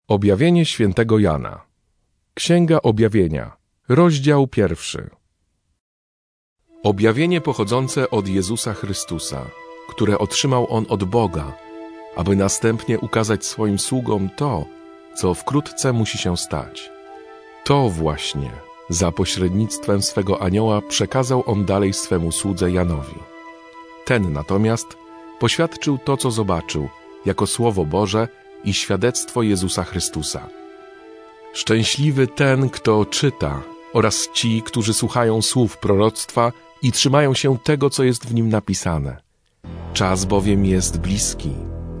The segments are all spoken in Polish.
Objawienie świętego Jana. Księga Objawienia, rozdział 1. Objawienie pochodzące od Jezusa Chrystusa, które otrzymał On od Boga, aby następnie ukazać swoim sługom to, co wkrótce musi się stać. To właśnie za pośrednictwem swego anioła przekazał On dalej swemu słudze Janowi. Ten natomiast poświadczył to, co zobaczył, jako Słowo Boże i świadectwo Jezusa Chrystusa. Szczęśliwy ten, kto czyta, oraz ci, którzy słuchają słów proroctwa i trzymają się tego, co jest w nim napisane. Czas bowiem jest bliski.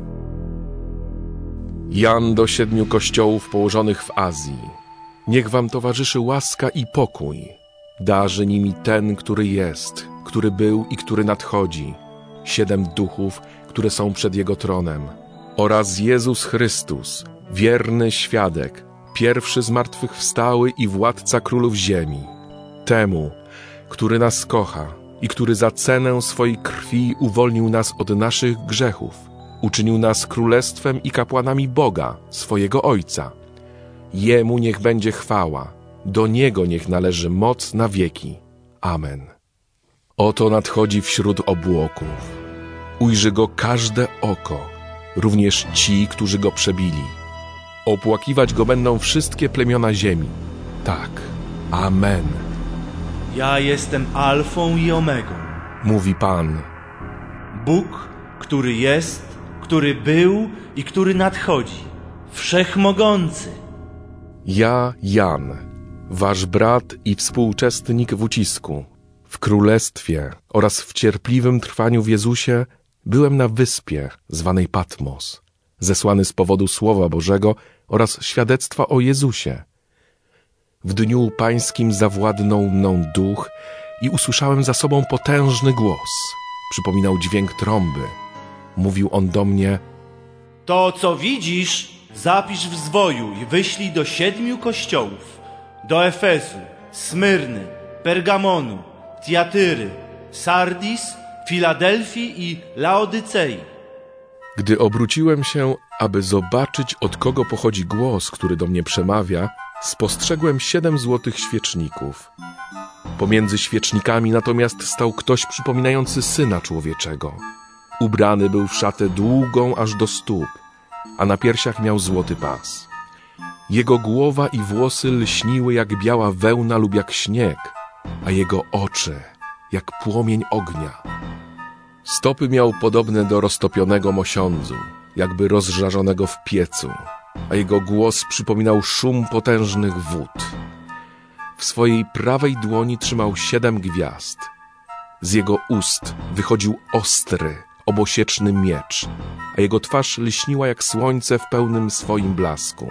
Jan do 7 kościołów położonych w Azji. Niech wam towarzyszy łaska i pokój. Darzy nimi ten, który jest, który był i który nadchodzi. 7 duchów, które są przed Jego tronem. Oraz Jezus Chrystus, wierny świadek, pierwszy z martwych wstały i władca królów ziemi. Temu, który nas kocha i który za cenę swojej krwi uwolnił nas od naszych grzechów, uczynił nas królestwem i kapłanami Boga, swojego Ojca. Jemu niech będzie chwała, do Niego niech należy moc na wieki. Amen. Oto nadchodzi wśród obłoków. Ujrzy Go każde oko, również ci, którzy Go przebili. Opłakiwać Go będą wszystkie plemiona ziemi. Tak. Amen. Ja jestem Alfą i Omegą, Mówi Pan. Bóg, który jest, który był i który nadchodzi, Wszechmogący. Ja, Jan, wasz brat i współuczestnik w ucisku, w królestwie oraz w cierpliwym trwaniu w Jezusie, byłem na wyspie zwanej Patmos, zesłany z powodu Słowa Bożego oraz świadectwa o Jezusie. W dniu pańskim zawładnął mną duch i usłyszałem za sobą potężny głos. Przypominał dźwięk trąby. Mówił on do mnie: To, co widzisz, zapisz w zwoju i wyślij do 7 kościołów. Do Efezu, Smyrny, Pergamonu, Tiatyry, Sardis, Filadelfii i Laodycei. Gdy obróciłem się, aby zobaczyć, od kogo pochodzi głos, który do mnie przemawia, spostrzegłem 7 złotych świeczników. Pomiędzy świecznikami natomiast stał ktoś przypominający Syna Człowieczego. Ubrany był w szatę długą aż do stóp, a na piersiach miał złoty pas. Jego głowa i włosy lśniły jak biała wełna lub jak śnieg, a jego oczy jak płomień ognia. Stopy miał podobne do roztopionego mosiądzu, jakby rozżarzonego w piecu, a jego głos przypominał szum potężnych wód. W swojej prawej dłoni trzymał 7 gwiazd. Z jego ust wychodził ostry, obosieczny miecz, a jego twarz lśniła jak słońce w pełnym swoim blasku.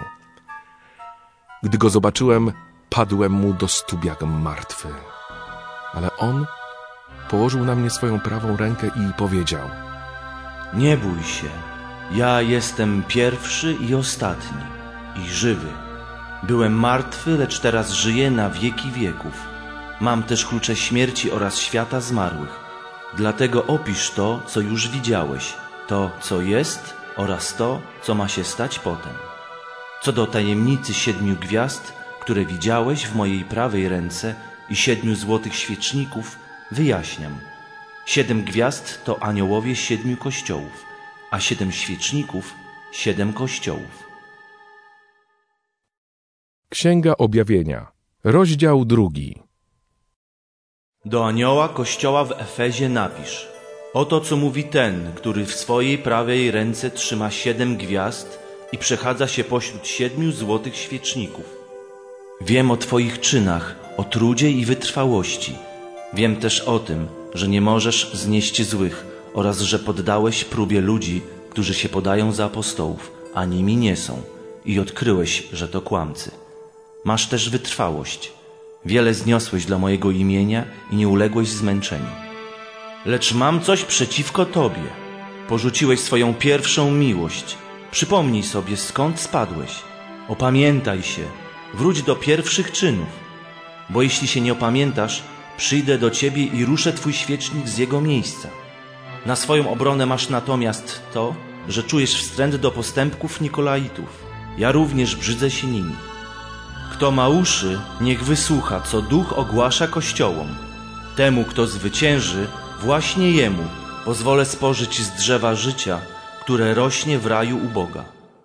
Gdy go zobaczyłem, padłem mu do stóp jak martwy. Ale on położył na mnie swoją prawą rękę i powiedział: Nie bój się, ja jestem pierwszy i ostatni i żywy. Byłem martwy, lecz teraz żyję na wieki wieków. Mam też klucze śmierci oraz świata zmarłych. Dlatego opisz to, co już widziałeś, to, co jest oraz to, co ma się stać potem. Co do tajemnicy 7 gwiazd, które widziałeś w mojej prawej ręce i 7 złotych świeczników, wyjaśniam. 7 gwiazd to aniołowie 7 kościołów, a 7 świeczników 7 kościołów. Księga Objawienia, rozdział 2. Do anioła kościoła w Efezie napisz: Oto co mówi ten, który w swojej prawej ręce trzyma 7 gwiazd i przechadza się pośród 7 złotych świeczników. Wiem o twoich czynach, o trudzie i wytrwałości. Wiem też o tym, że nie możesz znieść złych oraz że poddałeś próbie ludzi, którzy się podają za apostołów, a nimi nie są, i odkryłeś, że to kłamcy. Masz też wytrwałość. Wiele zniosłeś dla mojego imienia i nie uległeś zmęczeniu. Lecz mam coś przeciwko tobie. Porzuciłeś swoją pierwszą miłość. Przypomnij sobie, skąd spadłeś. Opamiętaj się, wróć do pierwszych czynów. Bo jeśli się nie opamiętasz, przyjdę do ciebie i ruszę twój świecznik z jego miejsca. Na swoją obronę masz natomiast to, że czujesz wstręt do postępków Nikolaitów. ja również brzydzę się nimi. Kto ma uszy, niech wysłucha, co Duch ogłasza kościołom. Temu, kto zwycięży, właśnie jemu pozwolę spożyć z drzewa życia, które rośnie w raju u Boga.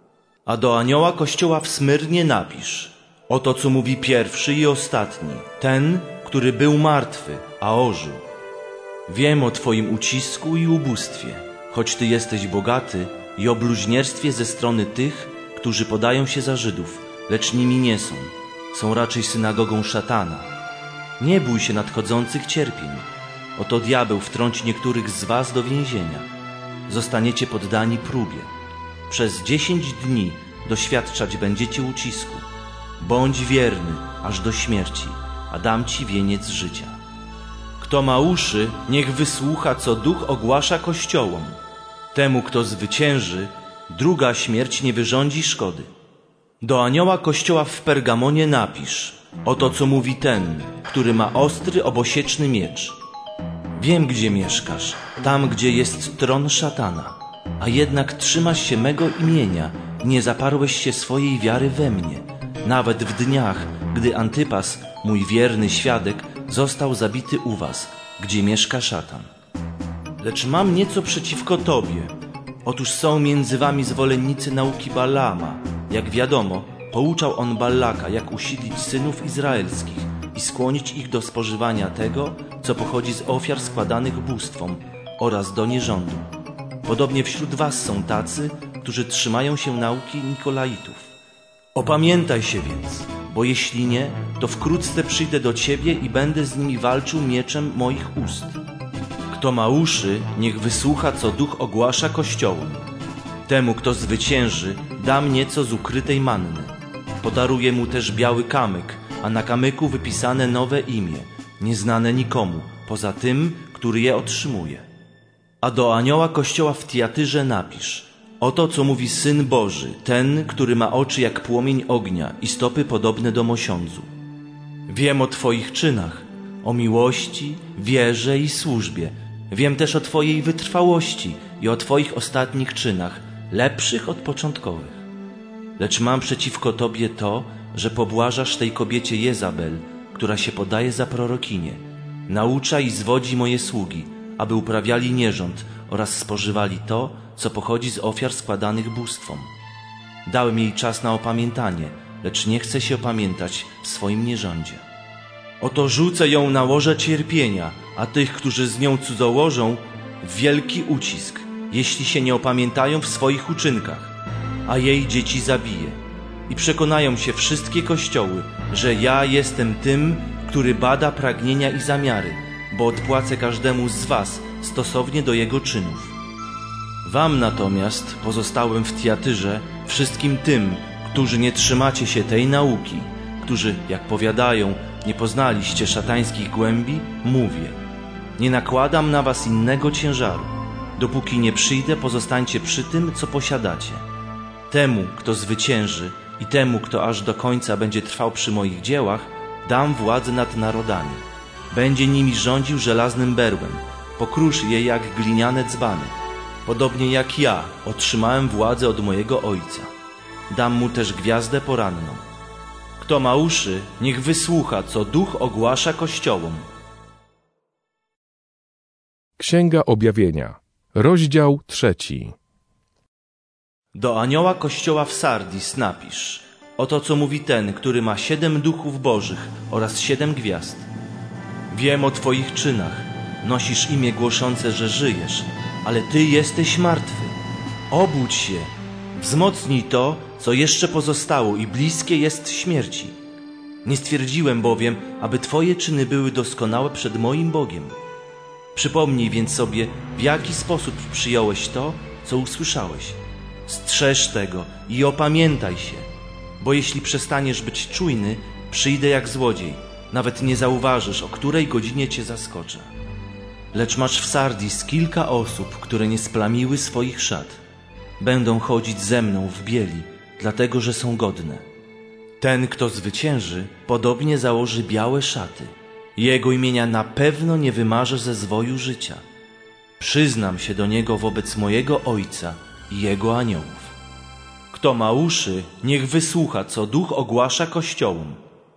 A do anioła kościoła w Smyrnie napisz: oto co mówi pierwszy i ostatni, ten, który był martwy, a ożył. Wiem o twoim ucisku i ubóstwie, choć ty jesteś bogaty, i o bluźnierstwie ze strony tych, którzy podają się za Żydów, lecz nimi nie są. Są raczej synagogą szatana. Nie bój się nadchodzących cierpień. Oto diabeł wtrąci niektórych z was do więzienia. Zostaniecie poddani próbie. Przez 10 dni doświadczać będziecie ucisku. Bądź wierny aż do śmierci, a dam ci wieniec życia. Kto ma uszy, niech wysłucha, co Duch ogłasza kościołom. Temu, kto zwycięży, druga śmierć nie wyrządzi szkody. Do anioła kościoła w Pergamonie napisz: oto co mówi ten, który ma ostry, obosieczny miecz. Wiem, gdzie mieszkasz, tam, gdzie jest tron szatana, a jednak trzymasz się mego imienia, nie zaparłeś się swojej wiary we mnie, nawet w dniach, gdy Antypas, mój wierny świadek, został zabity u was, gdzie mieszka szatan. Lecz mam nieco przeciwko tobie. Otóż są między wami zwolennicy nauki Balaama. Jak wiadomo, pouczał on Ballaka, jak usidlić synów izraelskich i skłonić ich do spożywania tego, co pochodzi z ofiar składanych bóstwom oraz do nierządu. Podobnie wśród was są tacy, którzy trzymają się nauki Nikolaitów. Opamiętaj się więc, bo jeśli nie, to wkrótce przyjdę do ciebie i będę z nimi walczył mieczem moich ust. Kto ma uszy, niech wysłucha, co Duch ogłasza kościołom. Temu, kto zwycięży, dam nieco z ukrytej manny. Podaruję mu też biały kamyk, a na kamyku wypisane nowe imię, nieznane nikomu, poza tym, który je otrzymuje. A do anioła kościoła w Tiatyrze napisz: oto co mówi Syn Boży, ten, który ma oczy jak płomień ognia i stopy podobne do mosiądzu. Wiem o twoich czynach, o miłości, wierze i służbie. Wiem też o twojej wytrwałości i o twoich ostatnich czynach, lepszych od początkowych. Lecz mam przeciwko tobie to, że pobłażasz tej kobiecie Jezabel, która się podaje za prorokinię. Naucza i zwodzi moje sługi, aby uprawiali nierząd oraz spożywali to, co pochodzi z ofiar składanych bóstwom. Dałem jej czas na opamiętanie, lecz nie chce się opamiętać w swoim nierządzie. Oto rzucę ją na łoże cierpienia, a tych, którzy z nią cudzołożą, w wielki ucisk, jeśli się nie opamiętają w swoich uczynkach, a jej dzieci zabije. I przekonają się wszystkie kościoły, że ja jestem tym, który bada pragnienia i zamiary, bo odpłacę każdemu z was stosownie do jego czynów. Wam natomiast, pozostałym w Tiatyrze, wszystkim tym, którzy nie trzymacie się tej nauki, którzy, jak powiadają, nie poznaliście szatańskich głębi, mówię: nie nakładam na was innego ciężaru. Dopóki nie przyjdę, pozostańcie przy tym, co posiadacie. Temu, kto zwycięży i temu, kto aż do końca będzie trwał przy moich dziełach, dam władzę nad narodami. Będzie nimi rządził żelaznym berłem, pokruszy je jak gliniane dzbany. Podobnie jak ja otrzymałem władzę od mojego Ojca. Dam mu też gwiazdę poranną. Kto ma uszy, niech wysłucha, co Duch ogłasza kościołom. Księga Objawienia, rozdział 3. Do anioła kościoła w Sardis napisz: oto co mówi ten, który ma 7 duchów bożych oraz 7 gwiazd. Wiem o twoich czynach. Nosisz imię głoszące, że żyjesz, ale ty jesteś martwy. Obudź się, wzmocnij to, co jeszcze pozostało i bliskie jest śmierci. Nie stwierdziłem bowiem, aby twoje czyny były doskonałe przed moim Bogiem. Przypomnij więc sobie, w jaki sposób przyjąłeś to, co usłyszałeś. Strzeż tego i opamiętaj się, bo jeśli przestaniesz być czujny, przyjdę jak złodziej, nawet nie zauważysz, o której godzinie cię zaskoczę. Lecz masz w Sardis kilka osób, które nie splamiły swoich szat. Będą chodzić ze mną w bieli, dlatego że są godne. Ten, kto zwycięży, podobnie założy białe szaty. Jego imienia na pewno nie wymarzę ze zwoju życia. Przyznam się do niego wobec mojego Ojca i jego aniołów. Kto ma uszy, niech wysłucha, co Duch ogłasza kościołom.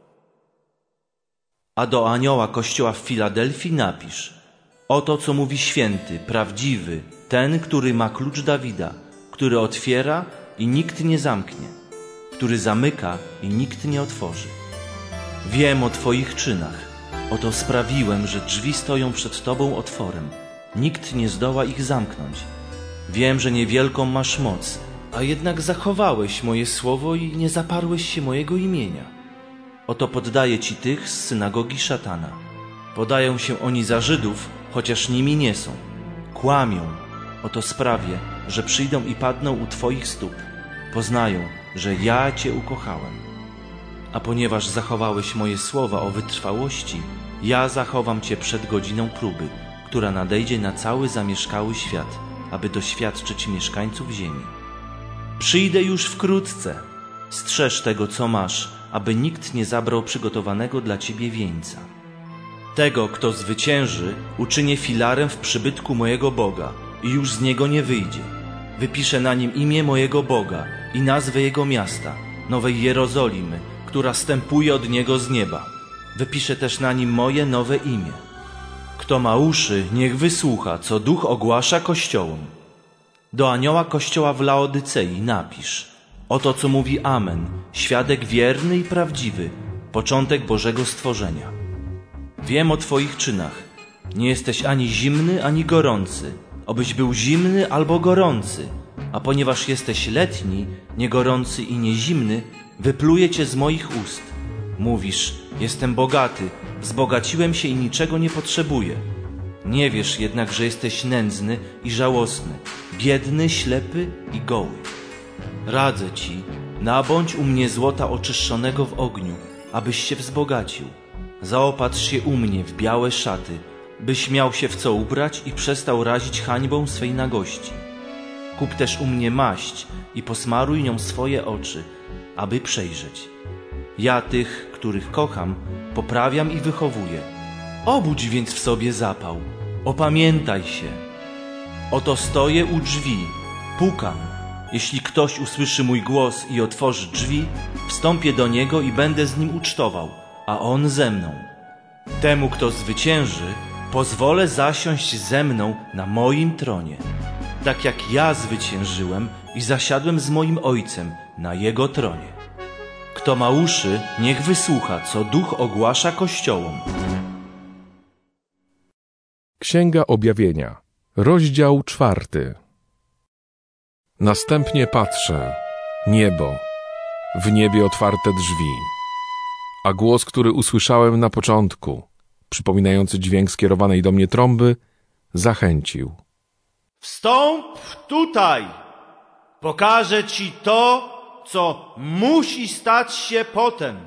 A do anioła kościoła w Filadelfii napisz: oto, co mówi święty, prawdziwy, ten, który ma klucz Dawida, który otwiera i nikt nie zamknie, który zamyka i nikt nie otworzy. Wiem o Twoich czynach. Oto sprawiłem, że drzwi stoją przed Tobą otworem. Nikt nie zdoła ich zamknąć. Wiem, że niewielką masz moc, a jednak zachowałeś moje słowo i nie zaparłeś się mojego imienia. Oto poddaję Ci tych z synagogi szatana. Podają się oni za Żydów, chociaż nimi nie są. Kłamią. Oto sprawię, że przyjdą i padną u Twoich stóp. Poznają, że ja Cię ukochałem. A ponieważ zachowałeś moje słowa o wytrwałości, ja zachowam Cię przed godziną próby, która nadejdzie na cały zamieszkały świat, aby doświadczyć mieszkańców ziemi. Przyjdę już wkrótce. Strzeż tego, co masz, aby nikt nie zabrał przygotowanego dla Ciebie wieńca. Tego, kto zwycięży, uczynię filarem w przybytku mojego Boga i już z niego nie wyjdzie. Wypiszę na nim imię mojego Boga i nazwę jego miasta, Nowej Jerozolimy, która stępuje od niego z nieba. Wypiszę też na nim moje nowe imię. Kto ma uszy, niech wysłucha, co Duch ogłasza kościołom. Do anioła kościoła w Laodycei napisz: oto, co mówi Amen, świadek wierny i prawdziwy, początek Bożego stworzenia. Wiem o Twoich czynach. Nie jesteś ani zimny, ani gorący. Obyś był zimny albo gorący. A ponieważ jesteś letni, nie gorący i nie zimny, wypluję Cię z moich ust. Mówisz: jestem bogaty, wzbogaciłem się i niczego nie potrzebuję. Nie wiesz jednak, że jesteś nędzny i żałosny, biedny, ślepy i goły. Radzę Ci, nabądź u mnie złota oczyszczonego w ogniu, abyś się wzbogacił. Zaopatrz się u mnie w białe szaty, byś miał się w co ubrać i przestał razić hańbą swej nagości. Kup też u mnie maść i posmaruj nią swoje oczy, aby przejrzeć. Ja tych, których kocham, poprawiam i wychowuję. Obudź więc w sobie zapał, opamiętaj się. Oto stoję u drzwi, pukam. Jeśli ktoś usłyszy mój głos i otworzy drzwi, wstąpię do niego i będę z nim ucztował, a on ze mną. Temu, kto zwycięży, pozwolę zasiąść ze mną na moim tronie, tak jak ja zwyciężyłem i zasiadłem z moim Ojcem na Jego tronie. Kto ma uszy, niech wysłucha, co Duch ogłasza kościołom. Księga Objawienia, rozdział 4. Następnie patrzę, niebo, w niebie otwarte drzwi, a głos, który usłyszałem na początku, przypominający dźwięk skierowanej do mnie trąby, zachęcił. Wstąp tutaj, pokażę Ci to, co musi stać się potem.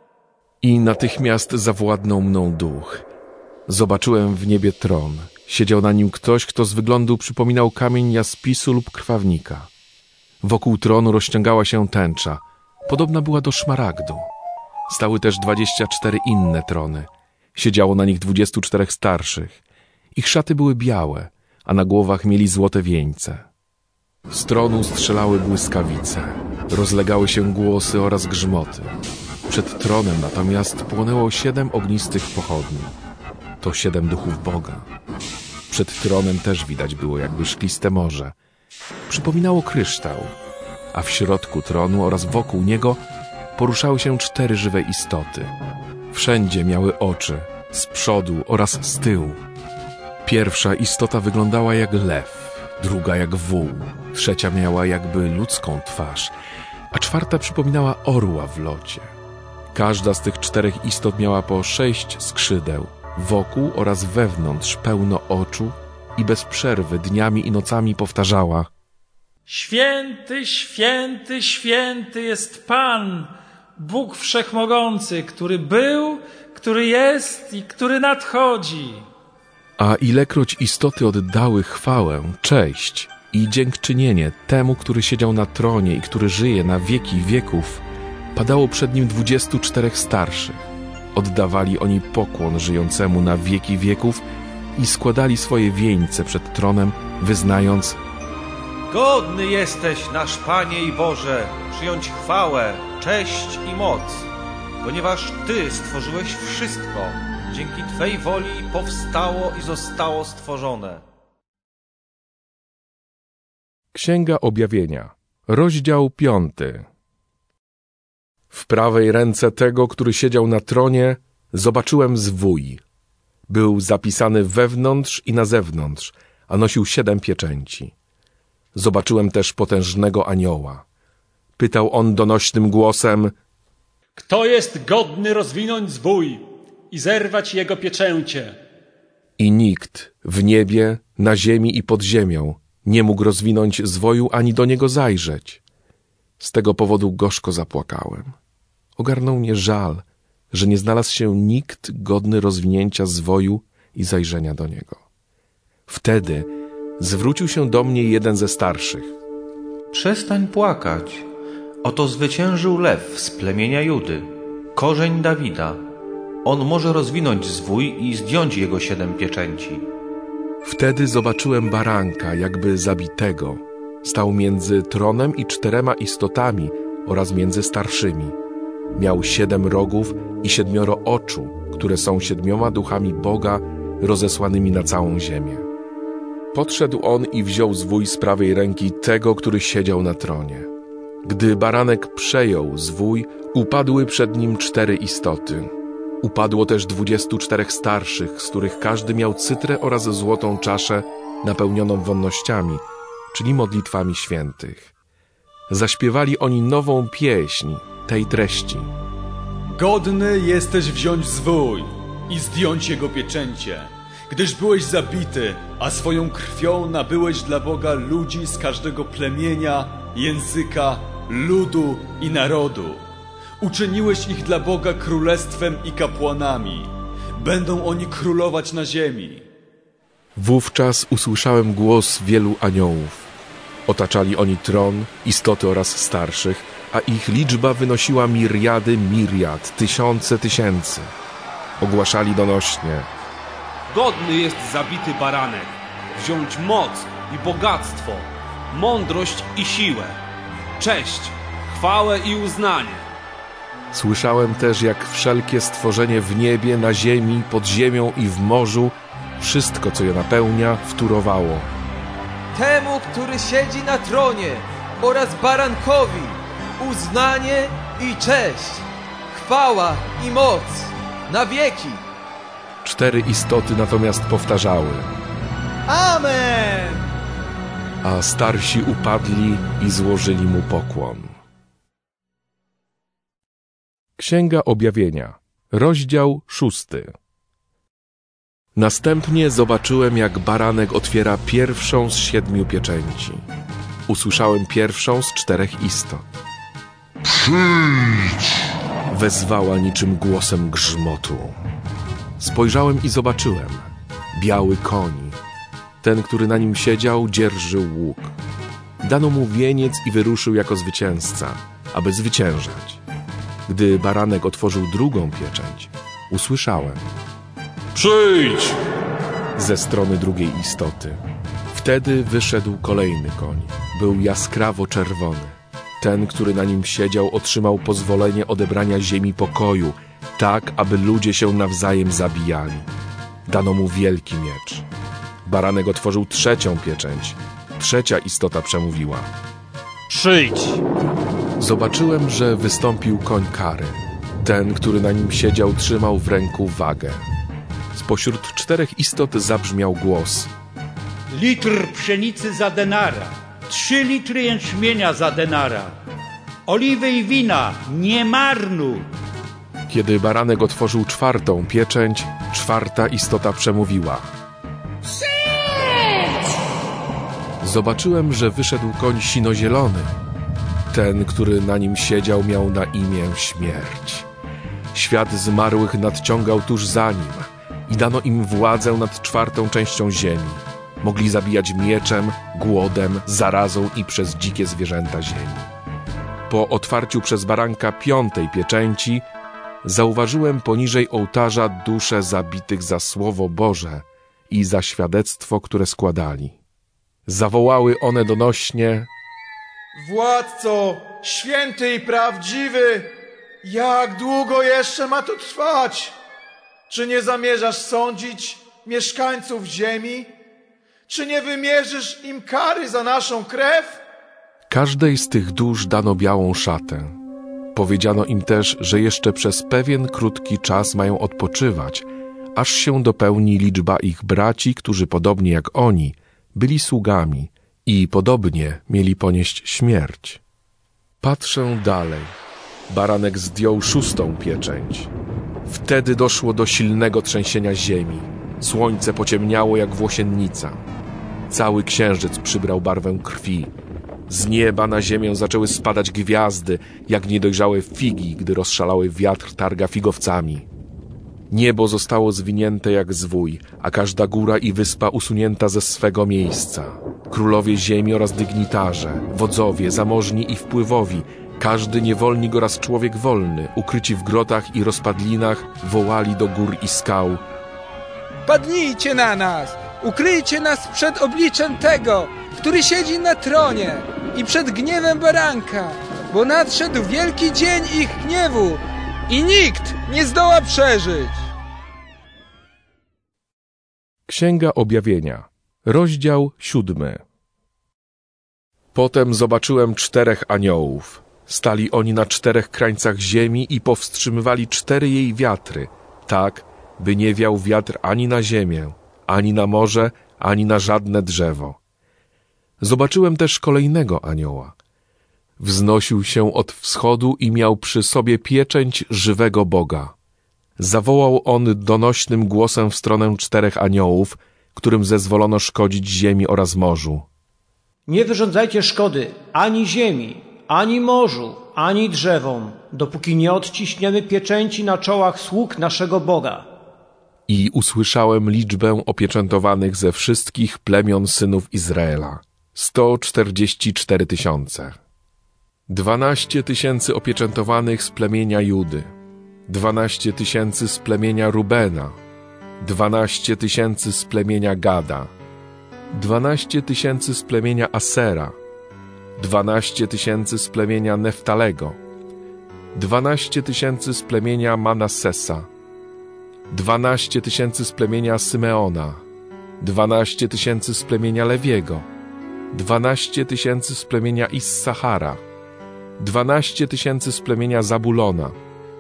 I natychmiast zawładnął mną duch. Zobaczyłem w niebie tron. Siedział na nim ktoś, kto z wyglądu przypominał kamień jaspisu lub krwawnika. Wokół tronu rozciągała się tęcza. Podobna była do szmaragdu. Stały też 24 inne trony. Siedziało na nich 24 starszych. Ich szaty były białe, a na głowach mieli złote wieńce. Z tronu strzelały błyskawice. Rozlegały się głosy oraz grzmoty. Przed tronem natomiast płonęło 7 ognistych pochodni. To 7 duchów Boga. Przed tronem też widać było jakby szkliste morze. Przypominało kryształ, a w środku tronu oraz wokół niego poruszały się 4 żywe istoty. Wszędzie miały oczy, z przodu oraz z tyłu. Pierwsza istota wyglądała jak lew, druga jak wół, trzecia miała jakby ludzką twarz, a czwarta przypominała orła w locie. Każda z tych 4 istot miała po 6 skrzydeł. Wokół oraz wewnątrz pełno oczu i bez przerwy dniami i nocami powtarzała: Święty, święty, święty jest Pan, Bóg Wszechmogący, który był, który jest i który nadchodzi. A ilekroć istoty oddały chwałę, cześć i dziękczynienie temu, który siedział na tronie i który żyje na wieki wieków, padało przed nim 24 starszych. Oddawali oni pokłon żyjącemu na wieki wieków i składali swoje wieńce przed tronem, wyznając: Godny jesteś, nasz Panie i Boże, przyjąć chwałę, cześć i moc, ponieważ Ty stworzyłeś wszystko. Dzięki Twej woli powstało i zostało stworzone. Księga Objawienia, rozdział 5. W prawej ręce tego, który siedział na tronie, zobaczyłem zwój. Był zapisany wewnątrz i na zewnątrz, a nosił 7 pieczęci. Zobaczyłem też potężnego anioła. Pytał on donośnym głosem: Kto jest godny rozwinąć zwój i zerwać jego pieczęcie? I nikt w niebie, na ziemi i pod ziemią nie mógł rozwinąć zwoju ani do niego zajrzeć. Z tego powodu gorzko zapłakałem. Ogarnął mnie żal, że nie znalazł się nikt godny rozwinięcia zwoju i zajrzenia do niego. Wtedy zwrócił się do mnie jeden ze starszych. Przestań płakać. Oto zwyciężył lew z plemienia Judy, korzeń Dawida. On może rozwinąć zwój i zdjąć jego 7 pieczęci. Wtedy zobaczyłem baranka, jakby zabitego. Stał między tronem i 4 istotami oraz między starszymi. Miał 7 rogów i 7 oczu, które są 7 duchami Boga rozesłanymi na całą ziemię. Podszedł on i wziął zwój z prawej ręki tego, który siedział na tronie. Gdy baranek przejął zwój, upadły przed nim 4 istoty. Upadło też 24 starszych, z których każdy miał cytrę oraz złotą czaszę napełnioną wonnościami, czyli modlitwami świętych. Zaśpiewali oni nową pieśń tej treści. Godny jesteś wziąć zwój i zdjąć jego pieczęcie, gdyż byłeś zabity, a swoją krwią nabyłeś dla Boga ludzi z każdego plemienia, języka, ludu i narodu. Uczyniłeś ich dla Boga królestwem i kapłanami. Będą oni królować na ziemi. Wówczas usłyszałem głos wielu aniołów. Otaczali oni tron, istoty oraz starszych, a ich liczba wynosiła miriady miriad, tysiące tysięcy. Ogłaszali donośnie: Godny jest zabity baranek, wziąć moc i bogactwo, mądrość i siłę, cześć, chwałę i uznanie. Słyszałem też, jak wszelkie stworzenie w niebie, na ziemi, pod ziemią i w morzu, wszystko, co je napełnia, wtórowało: Temu, który siedzi na tronie, oraz barankowi, uznanie i cześć, chwała i moc, na wieki. 4 istoty natomiast powtarzały: Amen! A starsi upadli i złożyli mu pokłon. Księga Objawienia, rozdział 6. Następnie zobaczyłem, jak baranek otwiera pierwszą z 7 pieczęci. Usłyszałem pierwszą z 4 istot. Przyjdź! Wezwała niczym głosem grzmotu. Spojrzałem i zobaczyłem biały koń. Ten, który na nim siedział, dzierżył łuk. Dano mu wieniec i wyruszył jako zwycięzca, aby zwyciężać. Gdy baranek otworzył drugą pieczęć, usłyszałem: Przyjdź! Ze strony drugiej istoty. Wtedy wyszedł kolejny koń. Był jaskrawo czerwony. Ten, który na nim siedział, otrzymał pozwolenie odebrania ziemi pokoju, tak, aby ludzie się nawzajem zabijali. Dano mu wielki miecz. Baranek otworzył 3. pieczęć. 3. istota przemówiła: Przyjdź! Zobaczyłem, że wystąpił koń kary. Ten, który na nim siedział, trzymał w ręku wagę. Spośród 4 istot zabrzmiał głos: Litr pszenicy za denara, 3 litry jęczmienia za denara, oliwy i wina nie marnuj. Kiedy baranek otworzył 4. pieczęć, 4. istota przemówiła: Przyjdź! Zobaczyłem, że wyszedł koń sinozielony. Ten, który na nim siedział, miał na imię Śmierć. Świat zmarłych nadciągał tuż za nim i dano im władzę nad 4. częścią ziemi. Mogli zabijać mieczem, głodem, zarazą i przez dzikie zwierzęta ziemi. Po otwarciu przez baranka 5. pieczęci zauważyłem poniżej ołtarza dusze zabitych za Słowo Boże i za świadectwo, które składali. Zawołały one donośnie: Władco, święty i prawdziwy, jak długo jeszcze ma to trwać? Czy nie zamierzasz sądzić mieszkańców ziemi? Czy nie wymierzysz im kary za naszą krew? Każdej z tych dusz dano białą szatę. Powiedziano im też, że jeszcze przez pewien krótki czas mają odpoczywać, aż się dopełni liczba ich braci, którzy podobnie jak oni byli sługami i podobnie mieli ponieść śmierć. Patrzę dalej. Baranek zdjął 6. pieczęć. Wtedy doszło do silnego trzęsienia ziemi. Słońce pociemniało jak włosiennica. Cały księżyc przybrał barwę krwi. Z nieba na ziemię zaczęły spadać gwiazdy, jak niedojrzałe figi, gdy rozszalały wiatr targa figowcami. Niebo zostało zwinięte jak zwój, a każda góra i wyspa usunięta ze swego miejsca. Królowie ziemi oraz dygnitarze, wodzowie, zamożni i wpływowi, każdy niewolnik oraz człowiek wolny, ukryci w grotach i rozpadlinach, wołali do gór i skał: Padnijcie na nas! Ukryjcie nas przed obliczem tego, który siedzi na tronie i przed gniewem baranka, bo nadszedł wielki dzień ich gniewu i nikt nie zdoła przeżyć. Księga Objawienia, rozdział 7. Potem zobaczyłem 4 aniołów. Stali oni na 4 krańcach ziemi i powstrzymywali 4 jej wiatry, tak, by nie wiał wiatr ani na ziemię, ani na morze, ani na żadne drzewo. Zobaczyłem też kolejnego anioła. Wznosił się od wschodu i miał przy sobie pieczęć żywego Boga. Zawołał on donośnym głosem w stronę 4 aniołów, którym zezwolono szkodzić ziemi oraz morzu. Nie wyrządzajcie szkody ani ziemi, ani morzu, ani drzewom, dopóki nie odciśniemy pieczęci na czołach sług naszego Boga. I usłyszałem liczbę opieczętowanych ze wszystkich plemion synów Izraela. 144 000. 12 000 opieczętowanych z plemienia Judy, 12 000 z plemienia Rubena, 12 000 z plemienia Gada, 12 000 z plemienia Asera, 12 000 z plemienia Neftalego, 12 000 z plemienia Manassesa, 12 000 z plemienia Symeona, 12 000 z plemienia Lewiego, 12 000 z plemienia Issachara, 12 000 z plemienia Zabulona,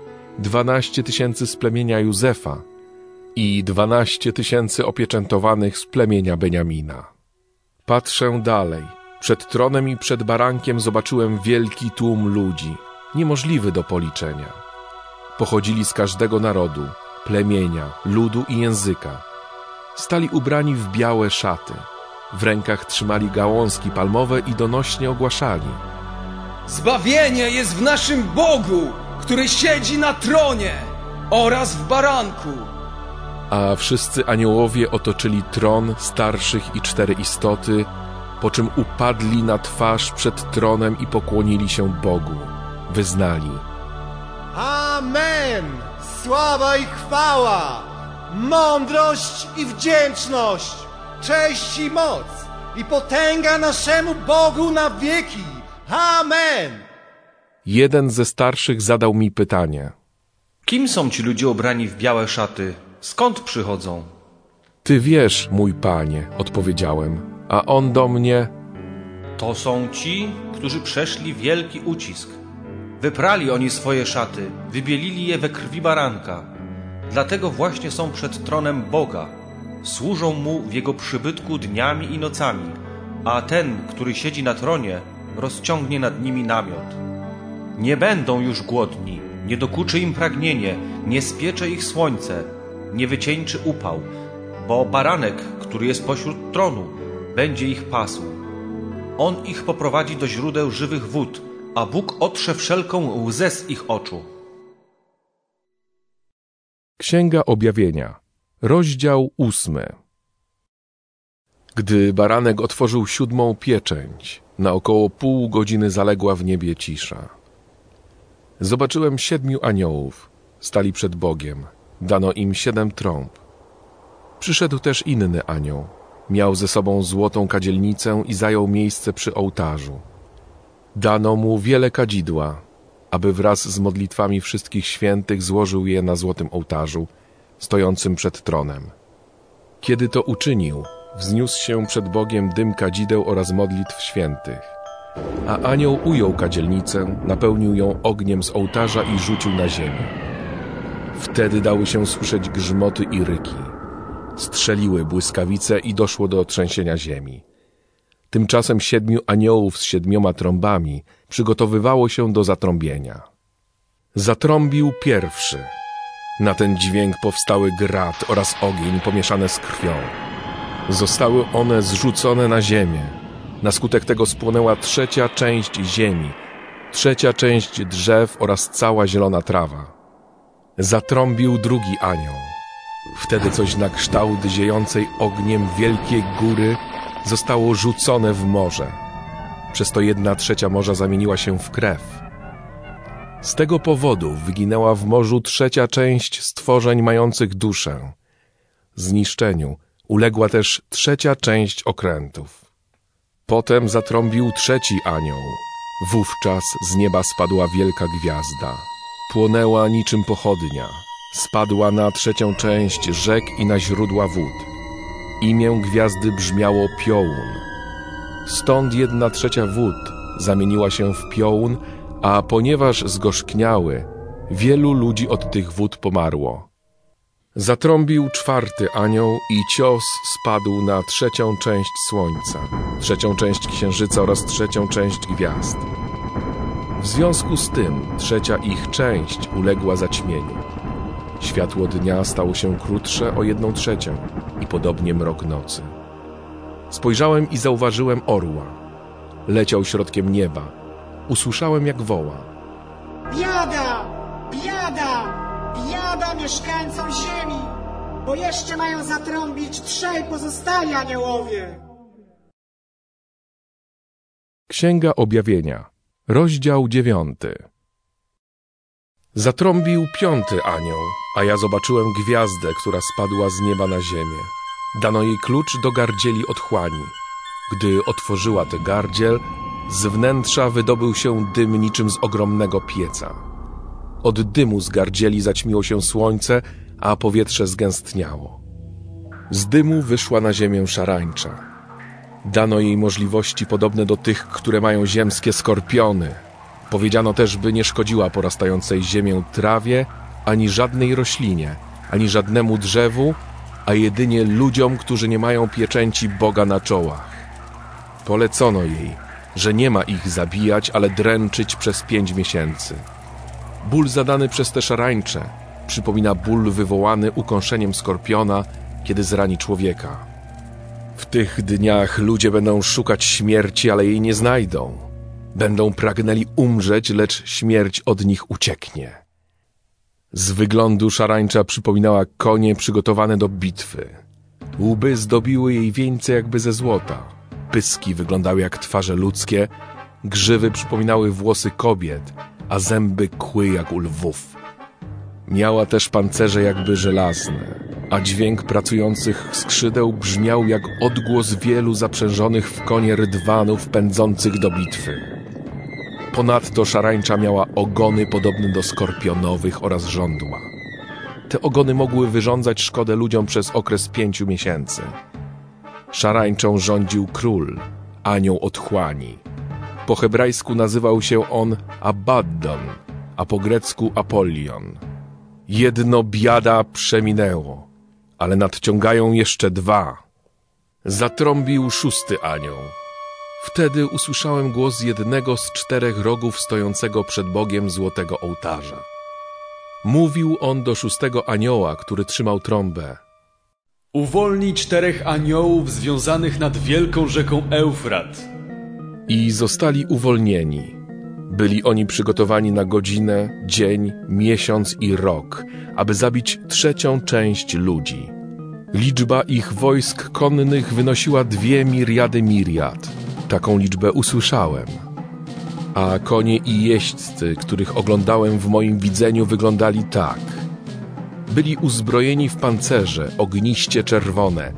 12 000 z plemienia Józefa i 12 000 opieczętowanych z plemienia Beniamina. Patrzę dalej. Przed tronem i przed barankiem zobaczyłem wielki tłum ludzi, niemożliwy do policzenia. Pochodzili z każdego narodu, plemienia, ludu i języka. Stali ubrani w białe szaty. W rękach trzymali gałązki palmowe i donośnie ogłaszali: Zbawienie jest w naszym Bogu, który siedzi na tronie oraz w baranku. A wszyscy aniołowie otoczyli tron, starszych i 4 istoty, po czym upadli na twarz przed tronem i pokłonili się Bogu. Wyznali: Amen! Sława i chwała, mądrość i wdzięczność, cześć i moc i potęga naszemu Bogu na wieki. Amen! Jeden ze starszych zadał mi pytanie: Kim są ci ludzie ubrani w białe szaty? Skąd przychodzą? Ty wiesz, mój Panie, odpowiedziałem, a on do mnie: To są ci, którzy przeszli wielki ucisk. Wyprali oni swoje szaty, wybielili je we krwi baranka. Dlatego właśnie są przed tronem Boga. Służą Mu w Jego przybytku dniami i nocami, a ten, który siedzi na tronie, rozciągnie nad nimi namiot. Nie będą już głodni, nie dokuczy im pragnienie, nie spiecze ich słońce, nie wycieńczy upał, bo baranek, który jest pośród tronu, będzie ich pasł. On ich poprowadzi do źródeł żywych wód, a Bóg otrze wszelką łzę z ich oczu. Księga Objawienia, rozdział 8. Gdy baranek otworzył 7. pieczęć, na około pół godziny zaległa w niebie cisza. Zobaczyłem 7 aniołów, stali przed Bogiem, dano im 7 trąb. Przyszedł też inny anioł, Miał ze sobą złotą kadzielnicę i zajął miejsce przy ołtarzu. Dano mu wiele kadzidła, aby wraz z modlitwami wszystkich świętych złożył je na złotym ołtarzu, stojącym przed tronem. Kiedy to uczynił, wzniósł się przed Bogiem dym kadzideł oraz modlitw świętych. A anioł ujął kadzielnicę, napełnił ją ogniem z ołtarza i rzucił na ziemię. Wtedy dały się słyszeć grzmoty i ryki. Strzeliły błyskawice i doszło do trzęsienia ziemi. Tymczasem 7 aniołów z 7 trąbami przygotowywało się do zatrąbienia. Zatrąbił pierwszy. Na ten dźwięk powstały grad oraz ogień pomieszane z krwią. Zostały one zrzucone na ziemię. Na skutek tego spłonęła 1/3 część ziemi, 1/3 część drzew oraz cała zielona trawa. Zatrąbił drugi anioł. Wtedy coś na kształt ziejącej ogniem wielkiej góry zostało rzucone w morze. Przez to 1/3 morza zamieniła się w krew. Z tego powodu wyginęła w morzu 1/3 część stworzeń mających duszę. Zniszczeniu uległa też 1/3 część okrętów. Potem zatrąbił 3 anioł. Wówczas z nieba spadła wielka gwiazda. Płonęła niczym pochodnia. Spadła na 1/3 część rzek i na źródła wód. Imię gwiazdy brzmiało Piołun. Stąd 1/3 wód zamieniła się w piołun, a ponieważ zgorzkniały, wielu ludzi od tych wód pomarło. Zatrąbił 4 anioł i cios spadł na 1/3 część słońca, 1/3 część księżyca oraz 1/3 część gwiazd. W związku z tym 1/3 ich część uległa zaćmieniu. Światło dnia stało się krótsze o 1/3 i podobnie mrok nocy. Spojrzałem i zauważyłem orła. Leciał środkiem nieba. Usłyszałem, jak woła. Biada! Biada! Biada mieszkańcom ziemi! Bo jeszcze mają zatrąbić 3 pozostali aniołowie! Księga Objawienia, rozdział 9. Zatrąbił 5 anioł, a ja zobaczyłem gwiazdę, która spadła z nieba na ziemię. Dano jej klucz do gardzieli otchłani. Gdy otworzyła tę gardziel, z wnętrza wydobył się dym niczym z ogromnego pieca. Od dymu z gardzieli zaćmiło się słońce, a powietrze zgęstniało. Z dymu wyszła na ziemię szarańcza. Dano jej możliwości podobne do tych, które mają ziemskie skorpiony. Powiedziano też, by nie szkodziła porastającej ziemię trawie, ani żadnej roślinie, ani żadnemu drzewu, a jedynie ludziom, którzy nie mają pieczęci Boga na czołach. Polecono jej, że nie ma ich zabijać, ale dręczyć przez 5 miesięcy. Ból zadany przez te szarańcze przypomina ból wywołany ukąszeniem skorpiona, kiedy zrani człowieka. W tych dniach ludzie będą szukać śmierci, ale jej nie znajdą. Będą pragnęli umrzeć, lecz śmierć od nich ucieknie. Z wyglądu szarańcza przypominała konie przygotowane do bitwy. Łby zdobiły jej wieńce jakby ze złota. Pyski wyglądały jak twarze ludzkie, grzywy przypominały włosy kobiet, a zęby kły jak u lwów. Miała też pancerze jakby żelazne, a dźwięk pracujących skrzydeł brzmiał jak odgłos wielu zaprzężonych w konie rydwanów pędzących do bitwy. Ponadto szarańcza miała ogony podobne do skorpionowych oraz żądła. Te ogony mogły wyrządzać szkodę ludziom przez okres 5 miesięcy. Szarańczą rządził król, anioł otchłani. Po hebrajsku nazywał się on Abaddon, a po grecku Apolion. Jedno biada przeminęło, ale nadciągają jeszcze 2. Zatrąbił 6 anioł. Wtedy usłyszałem głos jednego z 4 rogów stojącego przed Bogiem złotego ołtarza. Mówił on do 6 anioła, który trzymał trąbę. Uwolnij 4 aniołów związanych nad wielką rzeką Eufrat. I zostali uwolnieni. Byli oni przygotowani na godzinę, dzień, miesiąc i rok, aby zabić 3. część ludzi. Liczba ich wojsk konnych wynosiła 2 miriady miriad. Taką liczbę usłyszałem. A konie i jeźdźcy, których oglądałem w moim widzeniu, wyglądali tak. Byli uzbrojeni w pancerze, ogniście czerwone,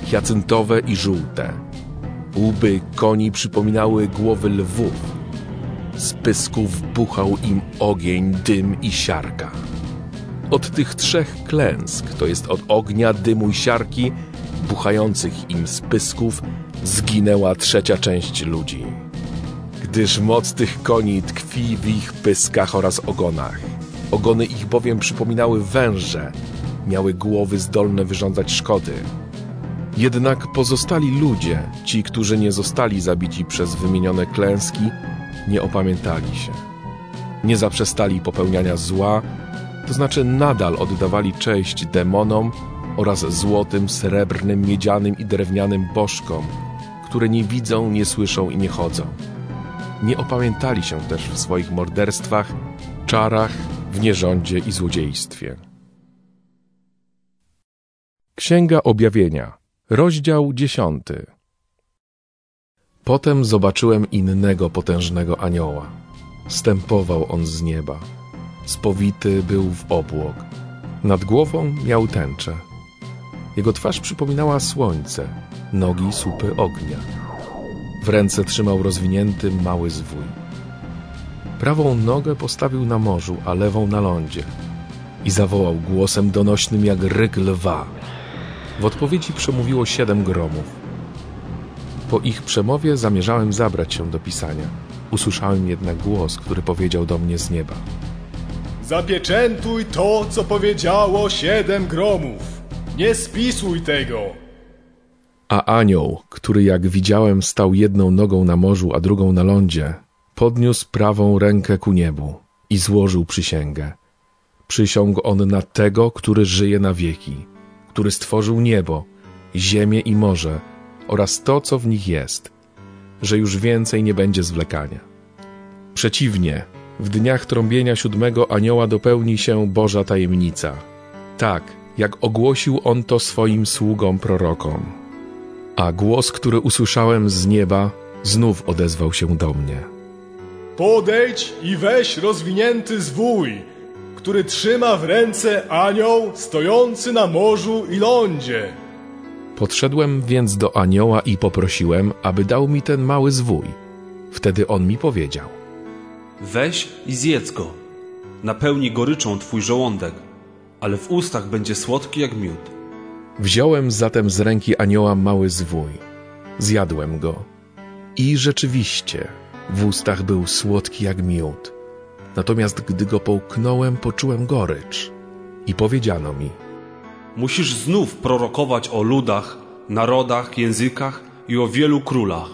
hiacyntowe i żółte. Łby koni przypominały głowy lwów. Z pysków buchał im ogień, dym i siarka. Od tych 3 klęsk, to jest od ognia, dymu i siarki, buchających im z pysków, zginęła 1/3 część ludzi. Gdyż moc tych koni tkwi w ich pyskach oraz ogonach. Ogony ich bowiem przypominały węże, miały głowy zdolne wyrządzać szkody. Jednak pozostali ludzie, ci, którzy nie zostali zabici przez wymienione klęski, nie opamiętali się. Nie zaprzestali popełniania zła, to znaczy nadal oddawali cześć demonom oraz złotym, srebrnym, miedzianym i drewnianym bożkom, które nie widzą, nie słyszą i nie chodzą. Nie opamiętali się też w swoich morderstwach, czarach, w nierządzie i złodziejstwie. Księga Objawienia, rozdział 10. Potem zobaczyłem innego potężnego anioła. Stępował on z nieba. Spowity był w obłok. Nad głową miał tęczę. Jego twarz przypominała słońce, nogi słupy ognia. W ręce trzymał rozwinięty mały zwój. Prawą nogę postawił na morzu, a lewą na lądzie. I zawołał głosem donośnym jak ryk lwa. W odpowiedzi przemówiło 7 gromów. Po ich przemowie zamierzałem zabrać się do pisania. Usłyszałem jednak głos, który powiedział do mnie z nieba. Zapieczętuj to, co powiedziało 7 gromów. Nie spisuj tego. A anioł, który jak widziałem stał jedną nogą na morzu, a drugą na lądzie, podniósł prawą rękę ku niebu i złożył przysięgę. Przysiągł on na tego, który żyje na wieki, który stworzył niebo, ziemię i morze oraz to, co w nich jest, że już więcej nie będzie zwlekania. Przeciwnie, w dniach trąbienia 7 anioła dopełni się Boża tajemnica, tak jak ogłosił on to swoim sługom prorokom. A głos, który usłyszałem z nieba, znów odezwał się do mnie. Podejdź i weź rozwinięty zwój, który trzyma w ręce anioł stojący na morzu i lądzie. Podszedłem więc do anioła i poprosiłem, aby dał mi ten mały zwój. Wtedy on mi powiedział. Weź i zjedz go. Napełni goryczą twój żołądek, ale w ustach będzie słodki jak miód. Wziąłem zatem z ręki anioła mały zwój. Zjadłem go. I rzeczywiście w ustach był słodki jak miód. Natomiast gdy go połknąłem, poczułem gorycz. I powiedziano mi. Musisz znów prorokować o ludach, narodach, językach i o wielu królach.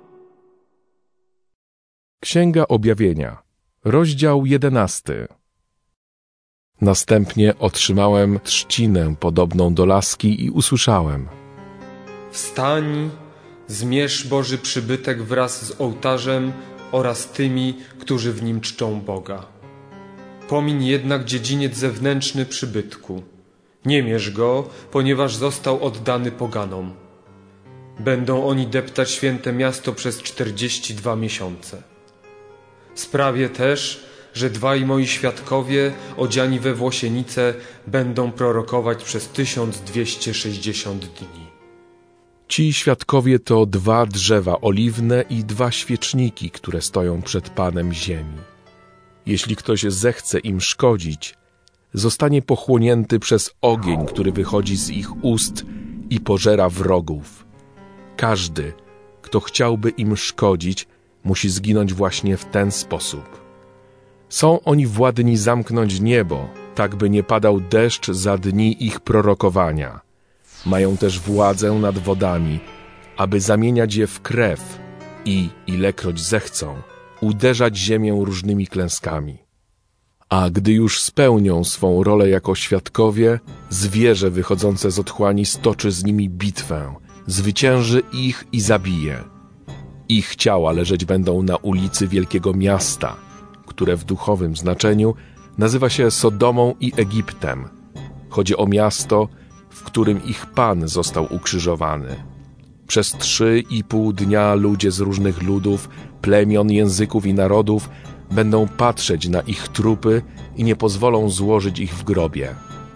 Księga Objawienia, rozdział 11. Następnie otrzymałem trzcinę podobną do laski i usłyszałem. Wstań, zmierz Boży przybytek wraz z ołtarzem oraz tymi, którzy w nim czczą Boga. Pomiń jednak dziedziniec zewnętrzny przybytku. Nie mierz go, ponieważ został oddany poganom. Będą oni deptać święte miasto przez 42 miesiące. Sprawię też, że 2 moi świadkowie, odziani we włosienice, będą prorokować przez 1260 dni. Ci świadkowie to 2 drzewa oliwne i 2 świeczniki, które stoją przed Panem ziemi. Jeśli ktoś zechce im szkodzić, zostanie pochłonięty przez ogień, który wychodzi z ich ust i pożera wrogów. Każdy, kto chciałby im szkodzić, musi zginąć właśnie w ten sposób. Są oni władni zamknąć niebo, tak by nie padał deszcz za dni ich prorokowania. Mają też władzę nad wodami, aby zamieniać je w krew i, ilekroć zechcą, uderzać ziemię różnymi klęskami. A gdy już spełnią swą rolę jako świadkowie, zwierzę wychodzące z otchłani stoczy z nimi bitwę, zwycięży ich i zabije. Ich ciała leżeć będą na ulicy wielkiego miasta, które w duchowym znaczeniu nazywa się Sodomą i Egiptem. Chodzi o miasto, w którym ich Pan został ukrzyżowany. Przez 3,5 dnia ludzie z różnych ludów, plemion, języków i narodów będą patrzeć na ich trupy i nie pozwolą złożyć ich w grobie.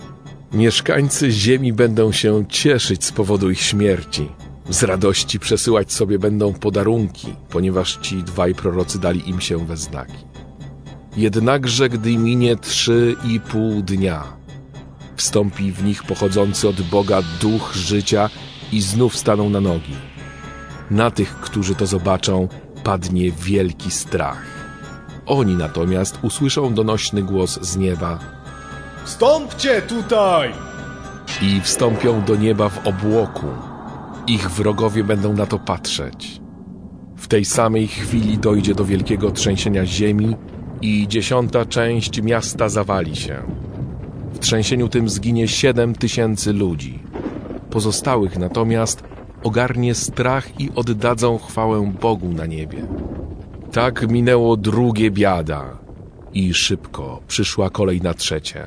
Mieszkańcy ziemi będą się cieszyć z powodu ich śmierci. Z radości przesyłać sobie będą podarunki, ponieważ ci dwaj prorocy dali im się we znaki. Jednakże, gdy minie 3,5 dnia, wstąpi w nich pochodzący od Boga duch życia i znów staną na nogi. Na tych, którzy to zobaczą, padnie wielki strach. Oni natomiast usłyszą donośny głos z nieba: Wstąpcie tutaj! I wstąpią do nieba w obłoku. Ich wrogowie będą na to patrzeć. W tej samej chwili dojdzie do wielkiego trzęsienia ziemi i 10. część miasta zawali się. W trzęsieniu tym zginie 7000 ludzi. Pozostałych natomiast ogarnie strach i oddadzą chwałę Bogu na niebie. Tak minęło drugie biada i szybko przyszła kolej na trzecie.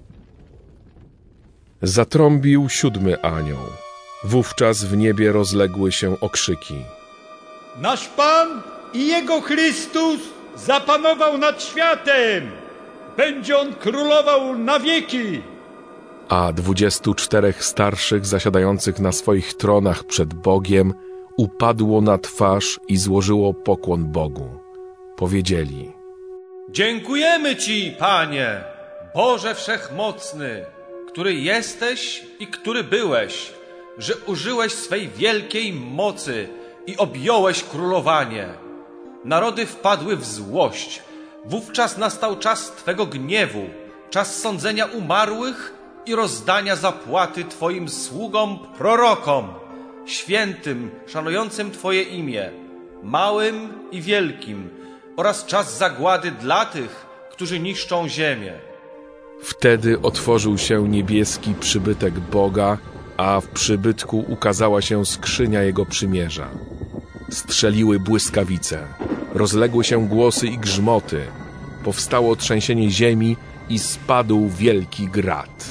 Zatrąbił 7. anioł. Wówczas w niebie rozległy się okrzyki. Nasz Pan i Jego Chrystus zapanował nad światem. Będzie On królował na wieki. A 24 starszych zasiadających na swoich tronach przed Bogiem upadło na twarz i złożyło pokłon Bogu. Powiedzieli: Dziękujemy Ci, Panie, Boże Wszechmocny, który jesteś i który byłeś, że użyłeś swej wielkiej mocy i objąłeś królowanie. Narody wpadły w złość. Wówczas nastał czas Twego gniewu, czas sądzenia umarłych i rozdania zapłaty Twoim sługom, prorokom, świętym, szanującym Twoje imię, małym i wielkim, oraz czas zagłady dla tych, którzy niszczą ziemię. Wtedy otworzył się niebieski przybytek Boga, a w przybytku ukazała się skrzynia Jego przymierza. Strzeliły błyskawice, rozległy się głosy i grzmoty, powstało trzęsienie ziemi i spadł wielki grad.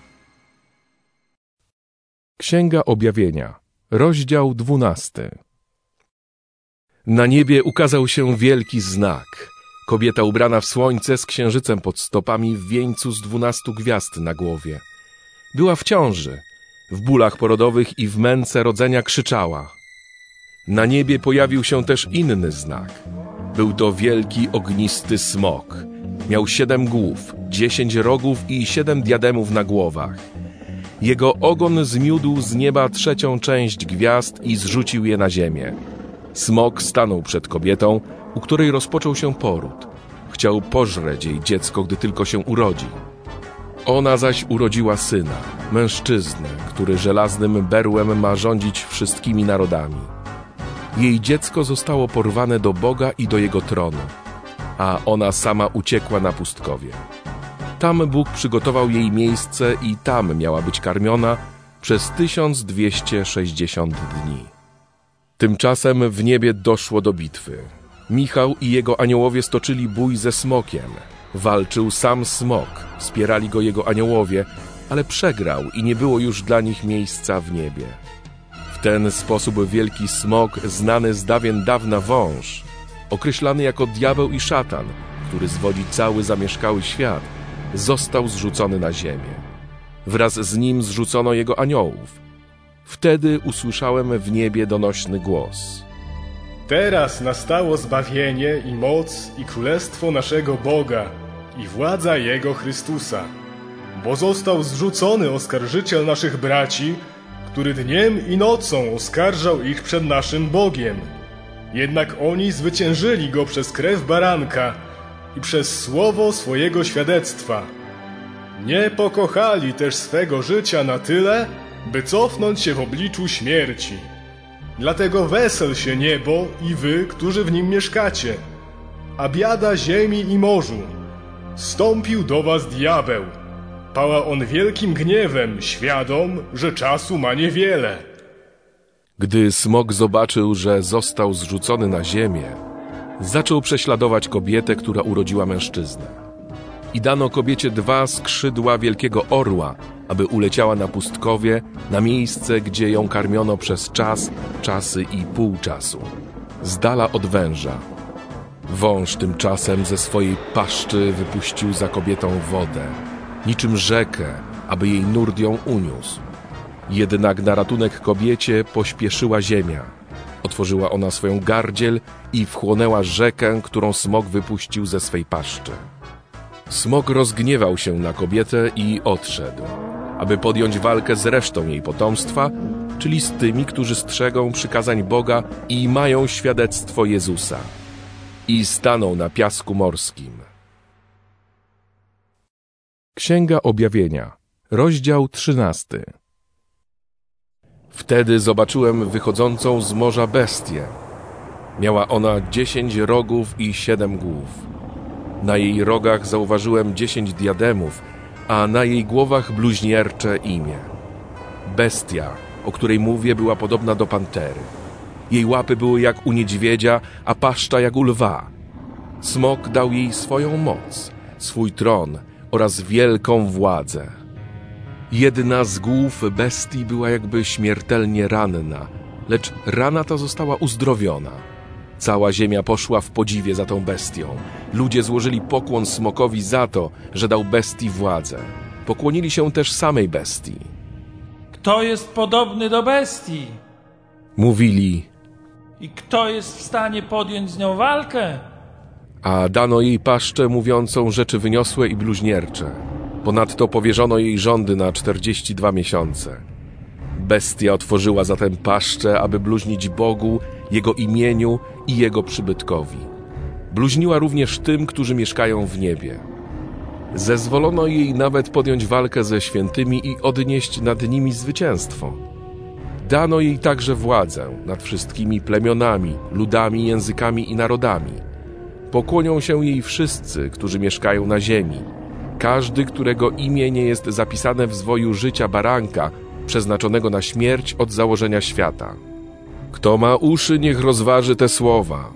Księga Objawienia, rozdział 12. Na niebie ukazał się wielki znak. Kobieta ubrana w słońce z księżycem pod stopami w wieńcu z 12 gwiazd na głowie. Była w ciąży, w bólach porodowych i w męce rodzenia krzyczała. Na niebie pojawił się też inny znak. Był to wielki ognisty smok. Miał 7 głów, 10 rogów i 7 diademów na głowach. Jego ogon zmiódł z nieba 3. część gwiazd i zrzucił je na ziemię. Smok stanął przed kobietą, u której rozpoczął się poród. Chciał pożreć jej dziecko, gdy tylko się urodzi. Ona zaś urodziła syna, mężczyznę, który żelaznym berłem ma rządzić wszystkimi narodami. Jej dziecko zostało porwane do Boga i do Jego tronu, a ona sama uciekła na pustkowie. Tam Bóg przygotował jej miejsce i tam miała być karmiona przez 1260 dni. Tymczasem w niebie doszło do bitwy. Michał i jego aniołowie stoczyli bój ze smokiem. Walczył sam smok, wspierali go jego aniołowie, ale przegrał i nie było już dla nich miejsca w niebie. W ten sposób wielki smok, znany z dawien dawna wąż, określany jako diabeł i szatan, który zwodzi cały zamieszkały świat, został zrzucony na ziemię. Wraz z nim zrzucono jego aniołów. Wtedy usłyszałem w niebie donośny głos. Teraz nastało zbawienie i moc i królestwo naszego Boga i władza Jego Chrystusa, bo został zrzucony oskarżyciel naszych braci, który dniem i nocą oskarżał ich przed naszym Bogiem. Jednak oni zwyciężyli go przez krew baranka i przez słowo swojego świadectwa. Nie pokochali też swego życia na tyle, by cofnąć się w obliczu śmierci. Dlatego wesel się niebo i wy, którzy w nim mieszkacie. A biada ziemi i morzu. Stąpił do was diabeł. Pała on wielkim gniewem, świadom, że czasu ma niewiele. Gdy smok zobaczył, że został zrzucony na ziemię, zaczął prześladować kobietę, która urodziła mężczyznę. I dano kobiecie 2 skrzydła wielkiego orła, aby uleciała na pustkowie, na miejsce, gdzie ją karmiono przez czas, czasy i pół czasu, z dala od węża. Wąż tymczasem ze swojej paszczy wypuścił za kobietą wodę, niczym rzekę, aby jej nurt ją uniósł. Jednak na ratunek kobiecie pośpieszyła ziemia. Otworzyła ona swoją gardziel i wchłonęła rzekę, którą smok wypuścił ze swej paszczy. Smok rozgniewał się na kobietę i odszedł, aby podjąć walkę z resztą jej potomstwa, czyli z tymi, którzy strzegą przykazań Boga i mają świadectwo Jezusa. I stanął na piasku morskim. Księga Objawienia, rozdział 13. Wtedy zobaczyłem wychodzącą z morza bestię. Miała ona 10 rogów i 7 głów. Na jej rogach zauważyłem 10 diademów, a na jej głowach bluźniercze imię. Bestia, o której mówię, była podobna do pantery. Jej łapy były jak u niedźwiedzia, a paszcza jak u lwa. Smok dał jej swoją moc, swój tron oraz wielką władzę. Jedna z głów bestii była jakby śmiertelnie ranna, lecz rana ta została uzdrowiona. Cała ziemia poszła w podziwie za tą bestią. Ludzie złożyli pokłon smokowi za to, że dał bestii władzę. Pokłonili się też samej bestii. Kto jest podobny do bestii? Mówili. I kto jest w stanie podjąć z nią walkę? A dano jej paszczę mówiącą rzeczy wyniosłe i bluźniercze. Ponadto powierzono jej rządy na 42 miesiące. Bestia otworzyła zatem paszczę, aby bluźnić Bogu, Jego imieniu i Jego przybytkowi. Bluźniła również tym, którzy mieszkają w niebie. Zezwolono jej nawet podjąć walkę ze świętymi i odnieść nad nimi zwycięstwo. Dano jej także władzę nad wszystkimi plemionami, ludami, językami i narodami. Pokłonią się jej wszyscy, którzy mieszkają na ziemi. Każdy, którego imię nie jest zapisane w zwoju życia baranka, przeznaczonego na śmierć od założenia świata. Kto ma uszy, niech rozważy te słowa.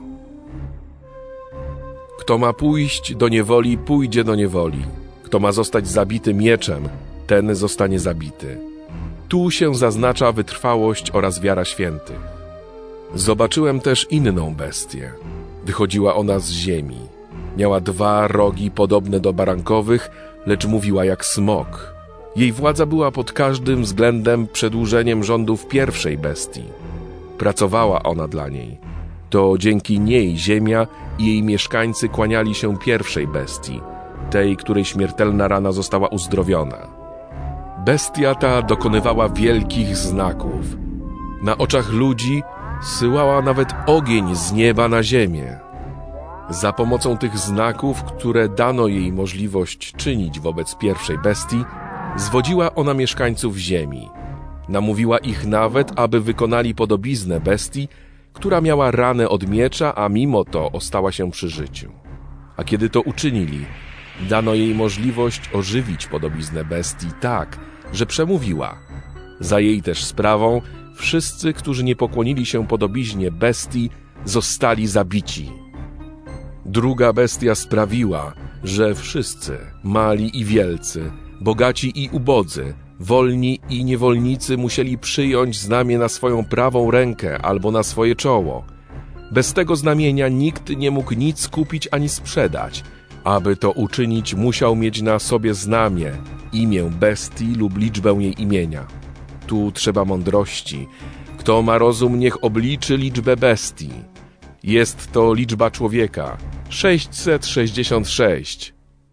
Kto ma pójść do niewoli, pójdzie do niewoli. Kto ma zostać zabity mieczem, ten zostanie zabity. Tu się zaznacza wytrwałość oraz wiara świętych. Zobaczyłem też inną bestię. Wychodziła ona z ziemi. Miała 2 rogi podobne do barankowych, lecz mówiła jak smok. Jej władza była pod każdym względem przedłużeniem rządów pierwszej bestii. Pracowała ona dla niej. To dzięki niej ziemia i jej mieszkańcy kłaniali się pierwszej bestii, tej, której śmiertelna rana została uzdrowiona. Bestia ta dokonywała wielkich znaków. Na oczach ludzi zsyłała nawet ogień z nieba na ziemię. Za pomocą tych znaków, które dano jej możliwość czynić wobec pierwszej bestii, zwodziła ona mieszkańców ziemi. Namówiła ich nawet, aby wykonali podobiznę bestii, która miała ranę od miecza, a mimo to ostała się przy życiu. A kiedy to uczynili, dano jej możliwość ożywić podobiznę bestii tak, że przemówiła. Za jej też sprawą wszyscy, którzy nie pokłonili się podobiznie bestii, zostali zabici. Druga bestia sprawiła, że wszyscy, mali i wielcy, bogaci i ubodzy, wolni i niewolnicy musieli przyjąć znamię na swoją prawą rękę albo na swoje czoło. Bez tego znamienia nikt nie mógł nic kupić ani sprzedać. Aby to uczynić, musiał mieć na sobie znamię, imię bestii lub liczbę jej imienia. Tu trzeba mądrości. Kto ma rozum, niech obliczy liczbę bestii. Jest to liczba człowieka, 666.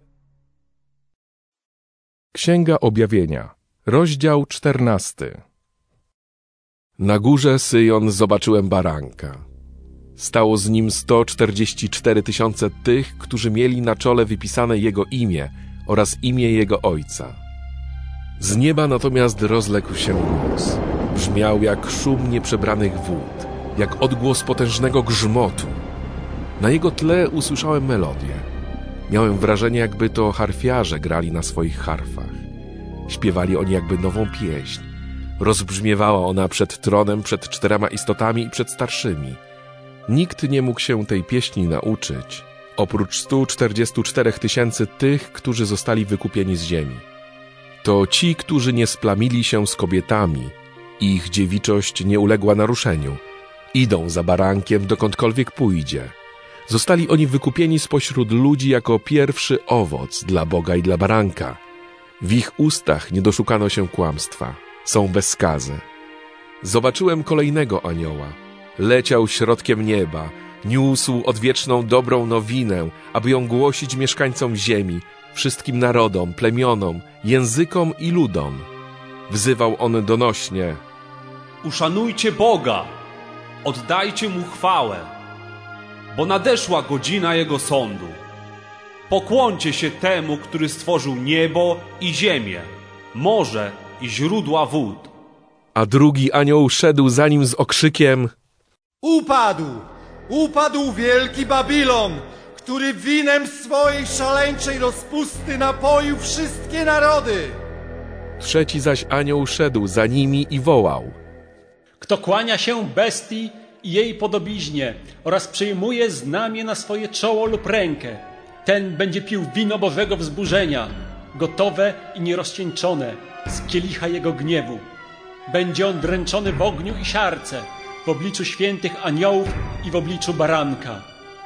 Księga Objawienia, rozdział 14. Na górze Syjon zobaczyłem baranka. Stało z nim 144 000 tych, którzy mieli na czole wypisane jego imię oraz imię jego ojca. Z nieba natomiast rozległ się głos. Brzmiał jak szum nieprzebranych wód, jak odgłos potężnego grzmotu. Na jego tle usłyszałem melodię. Miałem wrażenie, jakby to harfiarze grali na swoich harfach. Śpiewali oni jakby nową pieśń. Rozbrzmiewała ona przed tronem, przed 4 istotami i przed starszymi. Nikt nie mógł się tej pieśni nauczyć, oprócz 144 000 tych, którzy zostali wykupieni z ziemi. To ci, którzy nie splamili się z kobietami, ich dziewiczość nie uległa naruszeniu. Idą za barankiem, dokądkolwiek pójdzie. Zostali oni wykupieni spośród ludzi jako pierwszy owoc dla Boga i dla baranka. W ich ustach nie doszukano się kłamstwa. Są bez skazy. Zobaczyłem kolejnego anioła. Leciał środkiem nieba. Niósł odwieczną dobrą nowinę, aby ją głosić mieszkańcom ziemi, wszystkim narodom, plemionom, językom i ludom. Wzywał on donośnie: Uszanujcie Boga, oddajcie Mu chwałę, bo nadeszła godzina Jego sądu. Pokłońcie się temu, który stworzył niebo i ziemię, morze i źródła wód. A drugi anioł szedł za nim z okrzykiem: Upadł wielki Babilon, który winem swojej szaleńczej rozpusty napoił wszystkie narody. Trzeci zaś anioł szedł za nimi i wołał: Kto kłania się bestii i jej podobiznie oraz przyjmuje znamię na swoje czoło lub rękę, ten będzie pił wino Bożego wzburzenia, gotowe i nierozcieńczone, z kielicha jego gniewu. Będzie on dręczony w ogniu i siarce, w obliczu świętych aniołów i w obliczu baranka.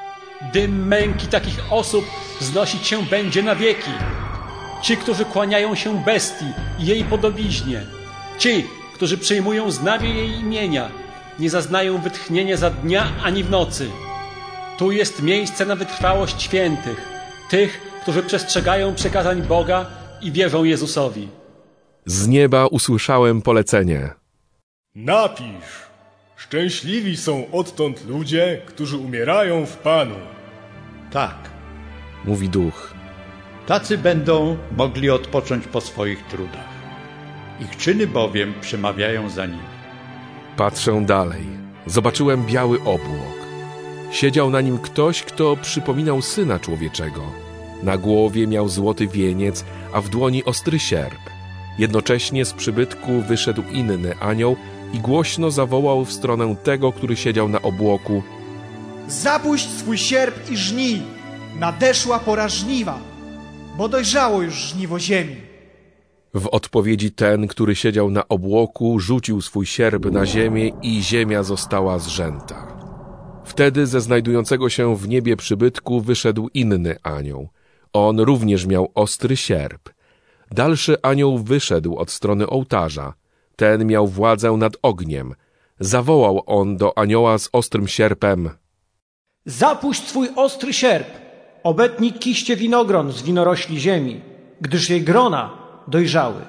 Dym męki takich osób wznosić się będzie na wieki. Ci, którzy kłaniają się bestii i jej podobiznie, ci, którzy przyjmują znamię jej imienia, nie zaznają wytchnienia za dnia ani w nocy. Tu jest miejsce na wytrwałość świętych, tych, którzy przestrzegają przykazań Boga i wierzą Jezusowi. Z nieba usłyszałem polecenie: Napisz: szczęśliwi są odtąd ludzie, którzy umierają w Panu. Tak, mówi Duch. tacy będą mogli odpocząć po swoich trudach. Ich czyny bowiem przemawiają za nimi. Patrzę dalej. Zobaczyłem biały obłok. Siedział na nim ktoś, kto przypominał Syna Człowieczego. Na głowie miał złoty wieniec, a w dłoni ostry sierp. Jednocześnie z przybytku wyszedł inny anioł i głośno zawołał w stronę tego, który siedział na obłoku: Zapuść swój sierp i żnij, nadeszła pora żniwa, bo dojrzało już żniwo ziemi. W odpowiedzi ten, który siedział na obłoku, rzucił swój sierp na ziemię i ziemia została zrzęta. Wtedy ze znajdującego się w niebie przybytku wyszedł inny anioł. On również miał ostry sierp. Dalszy anioł wyszedł od strony ołtarza. Ten miał władzę nad ogniem. Zawołał on do anioła z ostrym sierpem: Zapuść swój ostry sierp, obetnij kiście winogron z winorośli ziemi, gdyż jej grona dojrzały.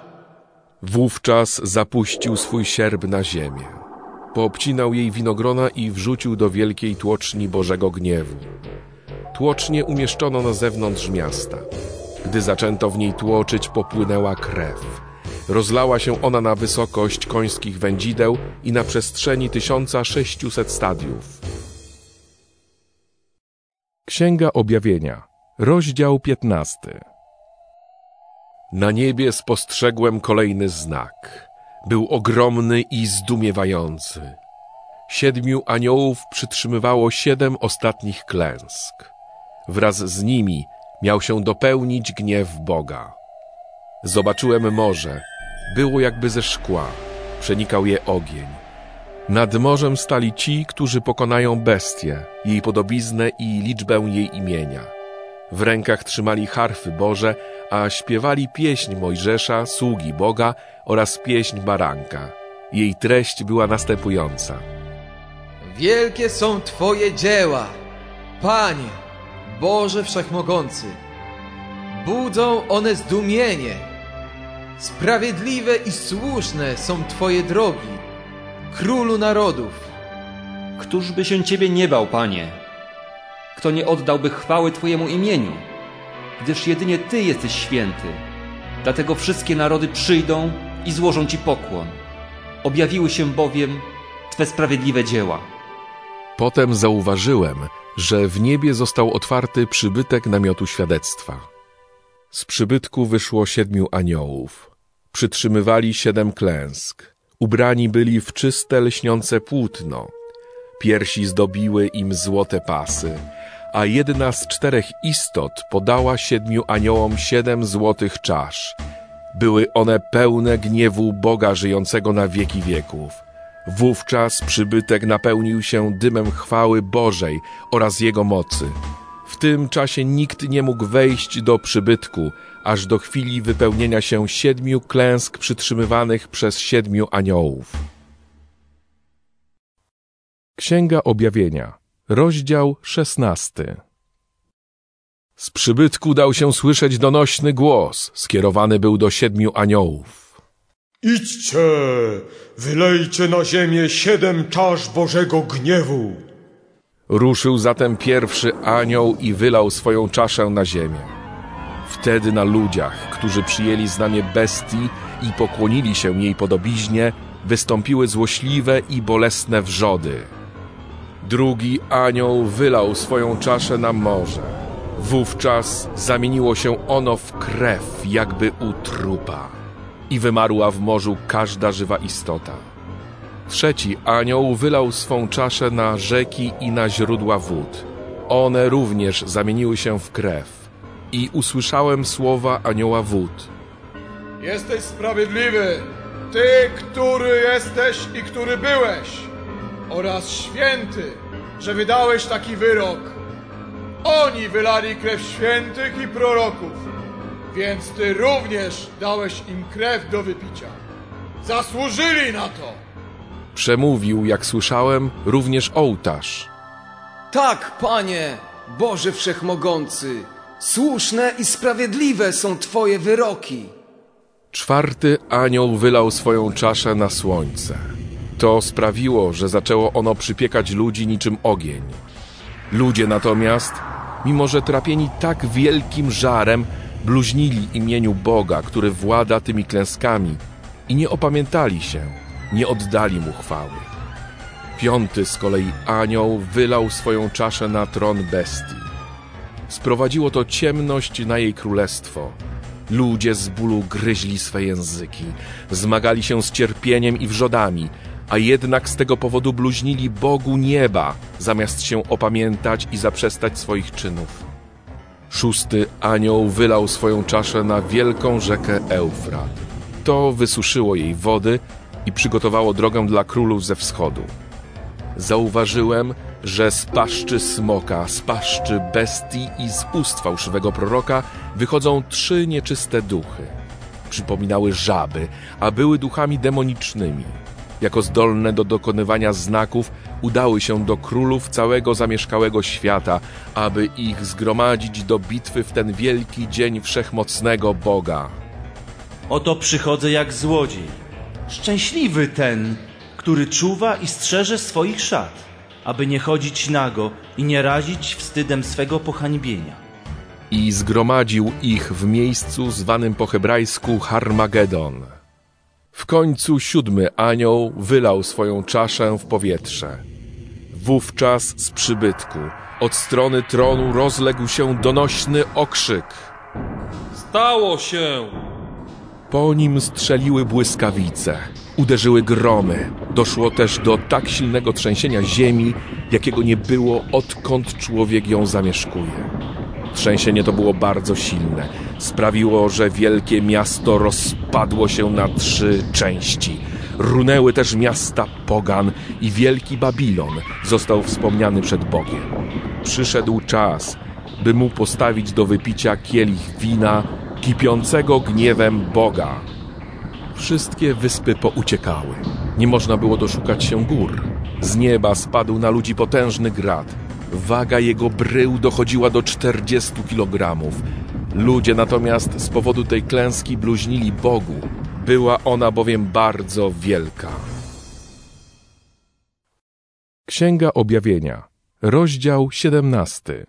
Wówczas zapuścił swój sierp na ziemię. Poobcinał jej winogrona i wrzucił do wielkiej tłoczni Bożego gniewu. Tłocznię umieszczono na zewnątrz miasta. Gdy zaczęto w niej tłoczyć, popłynęła krew. Rozlała się ona na wysokość końskich wędzideł i na przestrzeni 1600 stadiów. Księga Objawienia, rozdział 15. Na niebie spostrzegłem kolejny znak. Był ogromny i zdumiewający. 7 aniołów przytrzymywało 7 ostatnich klęsk. Wraz z nimi miał się dopełnić gniew Boga. Zobaczyłem morze. Było jakby ze szkła. Przenikał je ogień. Nad morzem stali ci, którzy pokonają bestię, jej podobiznę i liczbę jej imienia. W rękach trzymali harfy Boże, a śpiewali pieśń Mojżesza, sługi Boga, oraz pieśń Baranka. Jej treść była następująca: Wielkie są Twoje dzieła, Panie, Boże Wszechmogący. Budzą one zdumienie. Sprawiedliwe i słuszne są Twoje drogi, Królu narodów. Któż by się Ciebie nie bał, Panie? Kto nie oddałby chwały Twojemu imieniu? Gdyż jedynie Ty jesteś święty. Dlatego wszystkie narody przyjdą i złożą Ci pokłon. Objawiły się bowiem Twe sprawiedliwe dzieła. Potem zauważyłem, że w niebie został otwarty przybytek namiotu świadectwa. Z przybytku wyszło 7 aniołów. Przytrzymywali 7 klęsk. Ubrani byli w czyste, lśniące płótno. Piersi zdobiły im złote pasy, a jedna z 4 istot podała 7 aniołom 7 złotych czasz. Były one pełne gniewu Boga żyjącego na wieki wieków. Wówczas przybytek napełnił się dymem chwały Bożej oraz Jego mocy. W tym czasie nikt nie mógł wejść do przybytku, aż do chwili wypełnienia się 7 klęsk przytrzymywanych przez 7 aniołów. Księga Objawienia, rozdział 16. Z przybytku dał się słyszeć donośny głos, skierowany był do 7 aniołów. Idźcie, wylejcie na ziemię 7 czasz Bożego gniewu. Ruszył zatem pierwszy anioł i wylał swoją czaszę na ziemię. Wtedy na ludziach, którzy przyjęli znamię bestii i pokłonili się jej podobiznie, wystąpiły złośliwe i bolesne wrzody. Drugi anioł wylał swoją czaszę na morze. Wówczas zamieniło się ono w krew, jakby u trupa, i wymarła w morzu każda żywa istota. Trzeci anioł wylał swą czaszę na rzeki i na źródła wód. One również zamieniły się w krew. I usłyszałem słowa anioła wód. Jesteś sprawiedliwy, Ty, który jesteś i który byłeś, oraz święty, że wydałeś taki wyrok. Oni wylali krew świętych i proroków, więc Ty również dałeś im krew do wypicia. Zasłużyli na to! Przemówił, jak słyszałem, również ołtarz. Tak, Panie, Boże Wszechmogący, słuszne i sprawiedliwe są Twoje wyroki. Czwarty anioł wylał swoją czaszę na słońce. To sprawiło, że zaczęło ono przypiekać ludzi niczym ogień. Ludzie natomiast, mimo że trapieni tak wielkim żarem, bluźnili imieniu Boga, który włada tymi klęskami, i nie opamiętali się, nie oddali mu chwały. Piąty z kolei anioł wylał swoją czaszę na tron bestii. Sprowadziło to ciemność na jej królestwo. Ludzie z bólu gryźli swe języki, zmagali się z cierpieniem i wrzodami, a jednak z tego powodu bluźnili Bogu nieba, zamiast się opamiętać i zaprzestać swoich czynów. Szósty anioł wylał swoją czaszę na wielką rzekę Eufrat. To wysuszyło jej wody i przygotowało drogę dla królów ze wschodu. Zauważyłem, że z paszczy smoka, z paszczy bestii i z ust fałszywego proroka wychodzą 3 nieczyste duchy. Przypominały żaby, a były duchami demonicznymi. Jako zdolne do dokonywania znaków udały się do królów całego zamieszkałego świata, aby ich zgromadzić do bitwy w ten wielki dzień wszechmocnego Boga. Oto przychodzę jak złodziej. Szczęśliwy ten, który czuwa i strzeże swoich szat, aby nie chodzić nago i nie razić wstydem swego pohańbienia. I zgromadził ich w miejscu zwanym po hebrajsku Harmagedon. W końcu 7 anioł wylał swoją czaszę w powietrze. Wówczas z przybytku od strony tronu rozległ się donośny okrzyk. Stało się! Po nim strzeliły błyskawice, uderzyły gromy. Doszło też do tak silnego trzęsienia ziemi, jakiego nie było, odkąd człowiek ją zamieszkuje. Trzęsienie to było bardzo silne. Sprawiło, że wielkie miasto rozpadło się na 3 części. Runęły też miasta pogan i wielki Babilon został wspomniany przed Bogiem. Przyszedł czas, by mu postawić do wypicia kielich wina kipiącego gniewem Boga. Wszystkie wyspy pouciekały. Nie można było doszukać się gór. Z nieba spadł na ludzi potężny grad. Waga jego brył dochodziła do 40 kilogramów. Ludzie natomiast z powodu tej klęski bluźnili Bogu. Była ona bowiem bardzo wielka. Księga Objawienia, rozdział 17.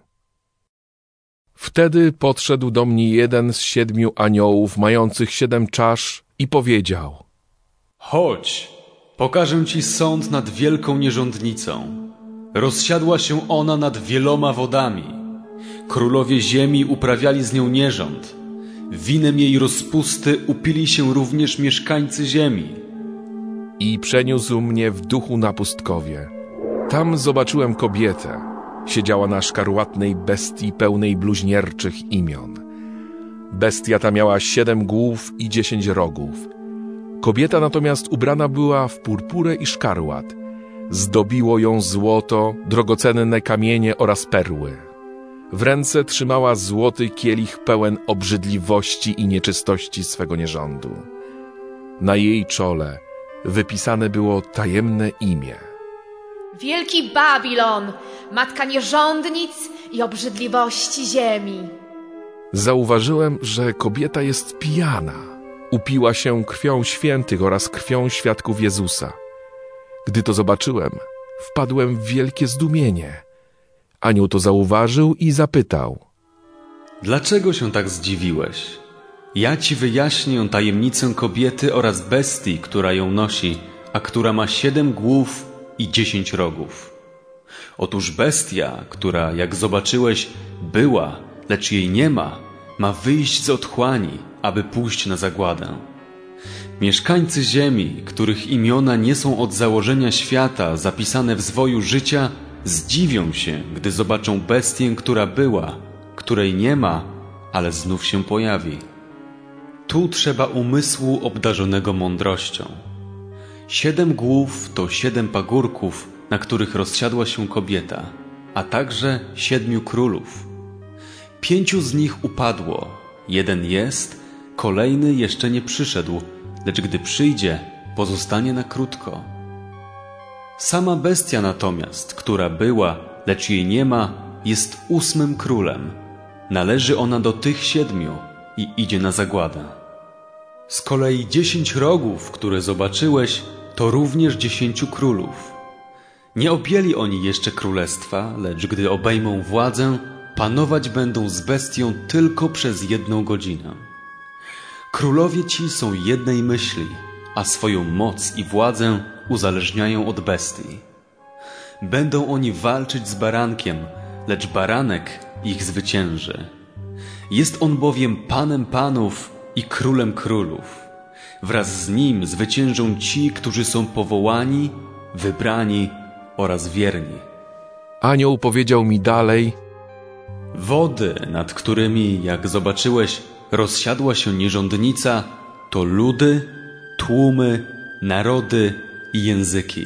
Wtedy podszedł do mnie jeden z 7 aniołów mających 7 czasz i powiedział: Chodź, pokażę ci sąd nad wielką nierządnicą. Rozsiadła się ona nad wieloma wodami. Królowie ziemi uprawiali z nią nierząd. Winem jej rozpusty upili się również mieszkańcy ziemi. I przeniósł mnie w duchu na pustkowie. Tam zobaczyłem kobietę. Siedziała na szkarłatnej bestii pełnej bluźnierczych imion. Bestia ta miała 7 głów i 10 rogów. Kobieta natomiast ubrana była w purpurę i szkarłat. Zdobiło ją złoto, drogocenne kamienie oraz perły. W ręce trzymała złoty kielich pełen obrzydliwości i nieczystości swego nierządu. Na jej czole wypisane było tajemne imię. Wielki Babilon, matka nierządnic i obrzydliwości ziemi. Zauważyłem, że kobieta jest pijana. Upiła się krwią świętych oraz krwią świadków Jezusa. Gdy to zobaczyłem, wpadłem w wielkie zdumienie. Anioł to zauważył i zapytał: Dlaczego się tak zdziwiłeś? Ja ci wyjaśnię tajemnicę kobiety oraz bestii, która ją nosi, a która ma 7 głów i 10 rogów. Otóż bestia, która, jak zobaczyłeś, była, lecz jej nie ma wyjść z otchłani, aby pójść na zagładę. Mieszkańcy ziemi, których imiona nie są od założenia świata zapisane w zwoju życia, zdziwią się, gdy zobaczą bestię, która była, której nie ma, ale znów się pojawi. Tu trzeba umysłu obdarzonego mądrością. 7 głów to 7 pagórków, na których rozsiadła się kobieta, a także 7 królów. 5 z nich upadło, 1 jest, kolejny jeszcze nie przyszedł, lecz gdy przyjdzie, pozostanie na krótko. Sama bestia natomiast, która była, lecz jej nie ma, jest 8 królem. Należy ona do tych 7 i idzie na zagładę. Z kolei 10 rogów, które zobaczyłeś, to również 10 królów. Nie objęli oni jeszcze królestwa, lecz gdy obejmą władzę, panować będą z bestią tylko przez 1 godzinę. Królowie ci są jednej myśli, a swoją moc i władzę uzależniają od bestii. Będą oni walczyć z barankiem, lecz baranek ich zwycięży. Jest on bowiem Panem panów i Królem królów. Wraz z nim zwyciężą ci, którzy są powołani, wybrani oraz wierni. Anioł powiedział mi dalej: Wody, nad którymi, jak zobaczyłeś, rozsiadła się nierządnica, to ludy, tłumy, narody i języki.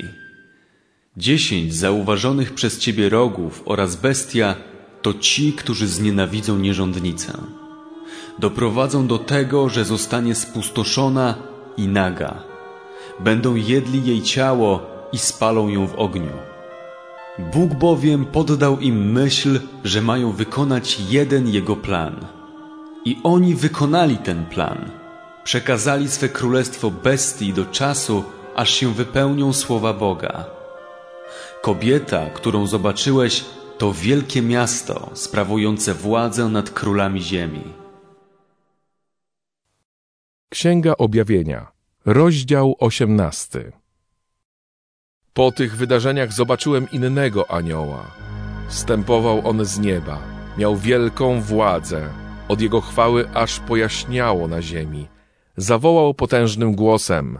10 zauważonych przez ciebie rogów oraz bestia to ci, którzy znienawidzą nierządnicę. Doprowadzą do tego, że zostanie spustoszona i naga. Będą jedli jej ciało i spalą ją w ogniu. Bóg bowiem poddał im myśl, że mają wykonać jeden Jego plan. I oni wykonali ten plan. Przekazali swe królestwo bestii do czasu, aż się wypełnią słowa Boga. Kobieta, którą zobaczyłeś, to wielkie miasto sprawujące władzę nad królami ziemi. Księga Objawienia, rozdział 18. Po tych wydarzeniach zobaczyłem innego anioła. Zstępował on z nieba, miał wielką władzę, od jego chwały aż pojaśniało na ziemi. Zawołał potężnym głosem: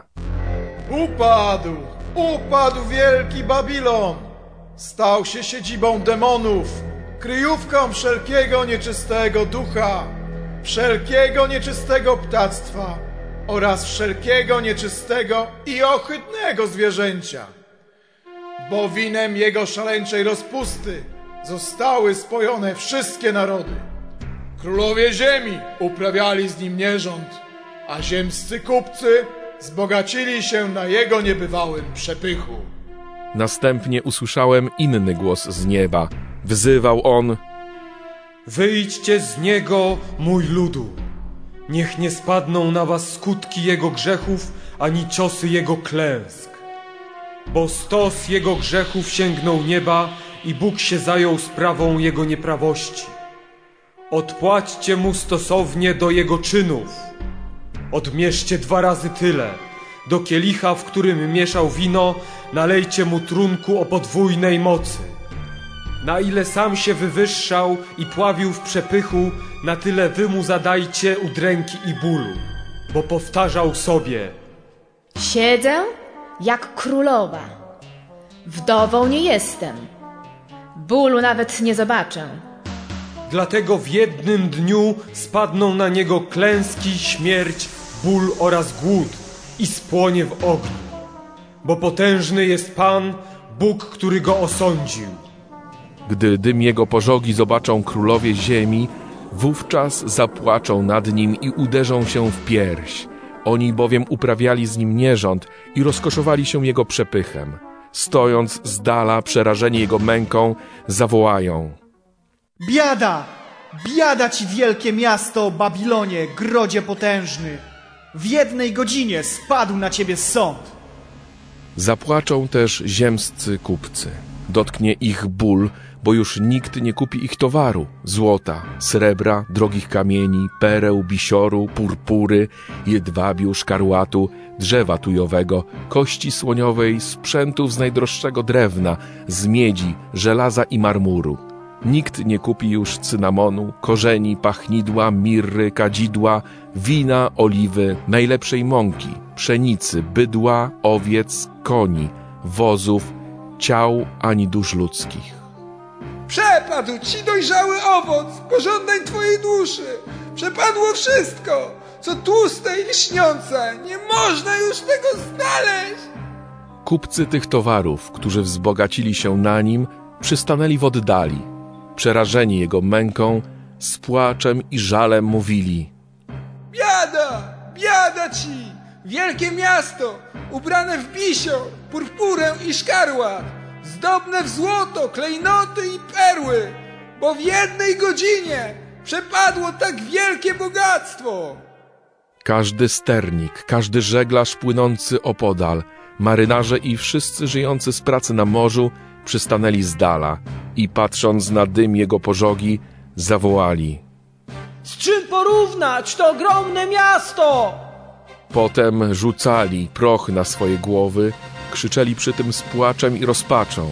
Upadł wielki Babilon! Stał się siedzibą demonów, kryjówką wszelkiego nieczystego ducha, wszelkiego nieczystego ptactwa oraz wszelkiego nieczystego i ohydnego zwierzęcia. Bo winem jego szaleńczej rozpusty zostały spojone wszystkie narody. Królowie ziemi uprawiali z nim nierząd, a ziemscy kupcy wzbogacili się na jego niebywałym przepychu. Następnie usłyszałem inny głos z nieba. Wzywał on: Wyjdźcie z niego, mój ludu. Niech nie spadną na was skutki jego grzechów, ani ciosy jego klęsk. Bo stos jego grzechów sięgnął nieba i Bóg się zajął sprawą jego nieprawości. Odpłaćcie mu stosownie do jego czynów. Odmierzcie 2 razy tyle. Do kielicha, w którym mieszał wino, nalejcie mu trunku o podwójnej mocy. Na ile sam się wywyższał i pławił w przepychu, na tyle wy mu zadajcie udręki i bólu. Bo powtarzał sobie: Siedzę jak królowa. Wdową nie jestem. Bólu nawet nie zobaczę. Dlatego w jednym dniu spadną na niego klęski, śmierć, ból oraz głód i spłonie w ogniu. Bo potężny jest Pan, Bóg, który go osądził. Gdy dym jego pożogi zobaczą królowie ziemi, wówczas zapłaczą nad nim i uderzą się w pierś. Oni bowiem uprawiali z nim nierząd i rozkoszowali się jego przepychem. Stojąc z dala, przerażeni jego męką, zawołają: Biada! Biada ci wielkie miasto, Babilonie, grodzie potężny! W 1 godzinie spadł na ciebie sąd. Zapłaczą też ziemscy kupcy. Dotknie ich ból, bo już nikt nie kupi ich towaru: złota, srebra, drogich kamieni, pereł, bisioru, purpury, jedwabiu, szkarłatu, drzewa tujowego, kości słoniowej, sprzętów z najdroższego drewna, z miedzi, żelaza i marmuru. Nikt nie kupi już cynamonu, korzeni, pachnidła, mirry, kadzidła, wina, oliwy, najlepszej mąki, pszenicy, bydła, owiec, koni, wozów, ciał ani dusz ludzkich. Przepadł ci dojrzały owoc pożądań twojej duszy. Przepadło wszystko, co tłuste i lśniące. Nie można już tego znaleźć. Kupcy tych towarów, którzy wzbogacili się na nim, przystanęli w oddali. Przerażeni jego męką, z płaczem i żalem mówili: Biada, biada ci, wielkie miasto, ubrane w bisior, purpurę i szkarłat, zdobne w złoto, klejnoty i perły, bo w 1 godzinie przepadło tak wielkie bogactwo. Każdy sternik, każdy żeglarz płynący opodal, marynarze i wszyscy żyjący z pracy na morzu przystanęli z dala i patrząc na dym jego pożogi, zawołali: Z czym porównać to ogromne miasto? Potem rzucali proch na swoje głowy, krzyczeli przy tym z płaczem i rozpaczą: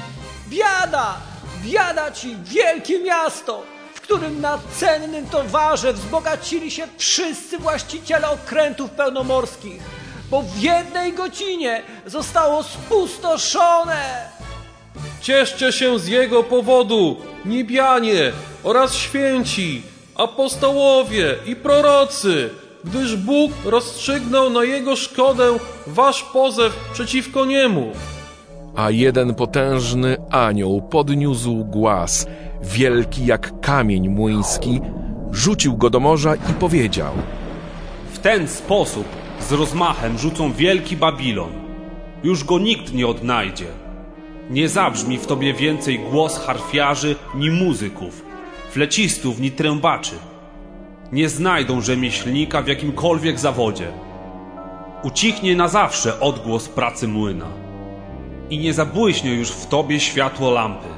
Biada! Biada ci, wielkie miasto, w którym na cennym towarze wzbogacili się wszyscy właściciele okrętów pełnomorskich, bo w 1 godzinie zostało spustoszone. Cieszcie się z jego powodu, niebianie oraz święci, apostołowie i prorocy, gdyż Bóg rozstrzygnął na jego szkodę wasz pozew przeciwko niemu. A jeden potężny anioł podniósł głaz, wielki jak kamień młyński, rzucił go do morza i powiedział: W ten sposób z rozmachem rzucą wielki Babilon. Już go nikt nie odnajdzie. Nie zabrzmi w tobie więcej głos harfiarzy ni muzyków, flecistów ni trębaczy. Nie znajdą rzemieślnika w jakimkolwiek zawodzie. Ucichnie na zawsze odgłos pracy młyna i nie zabłyśnie już w tobie światło lampy.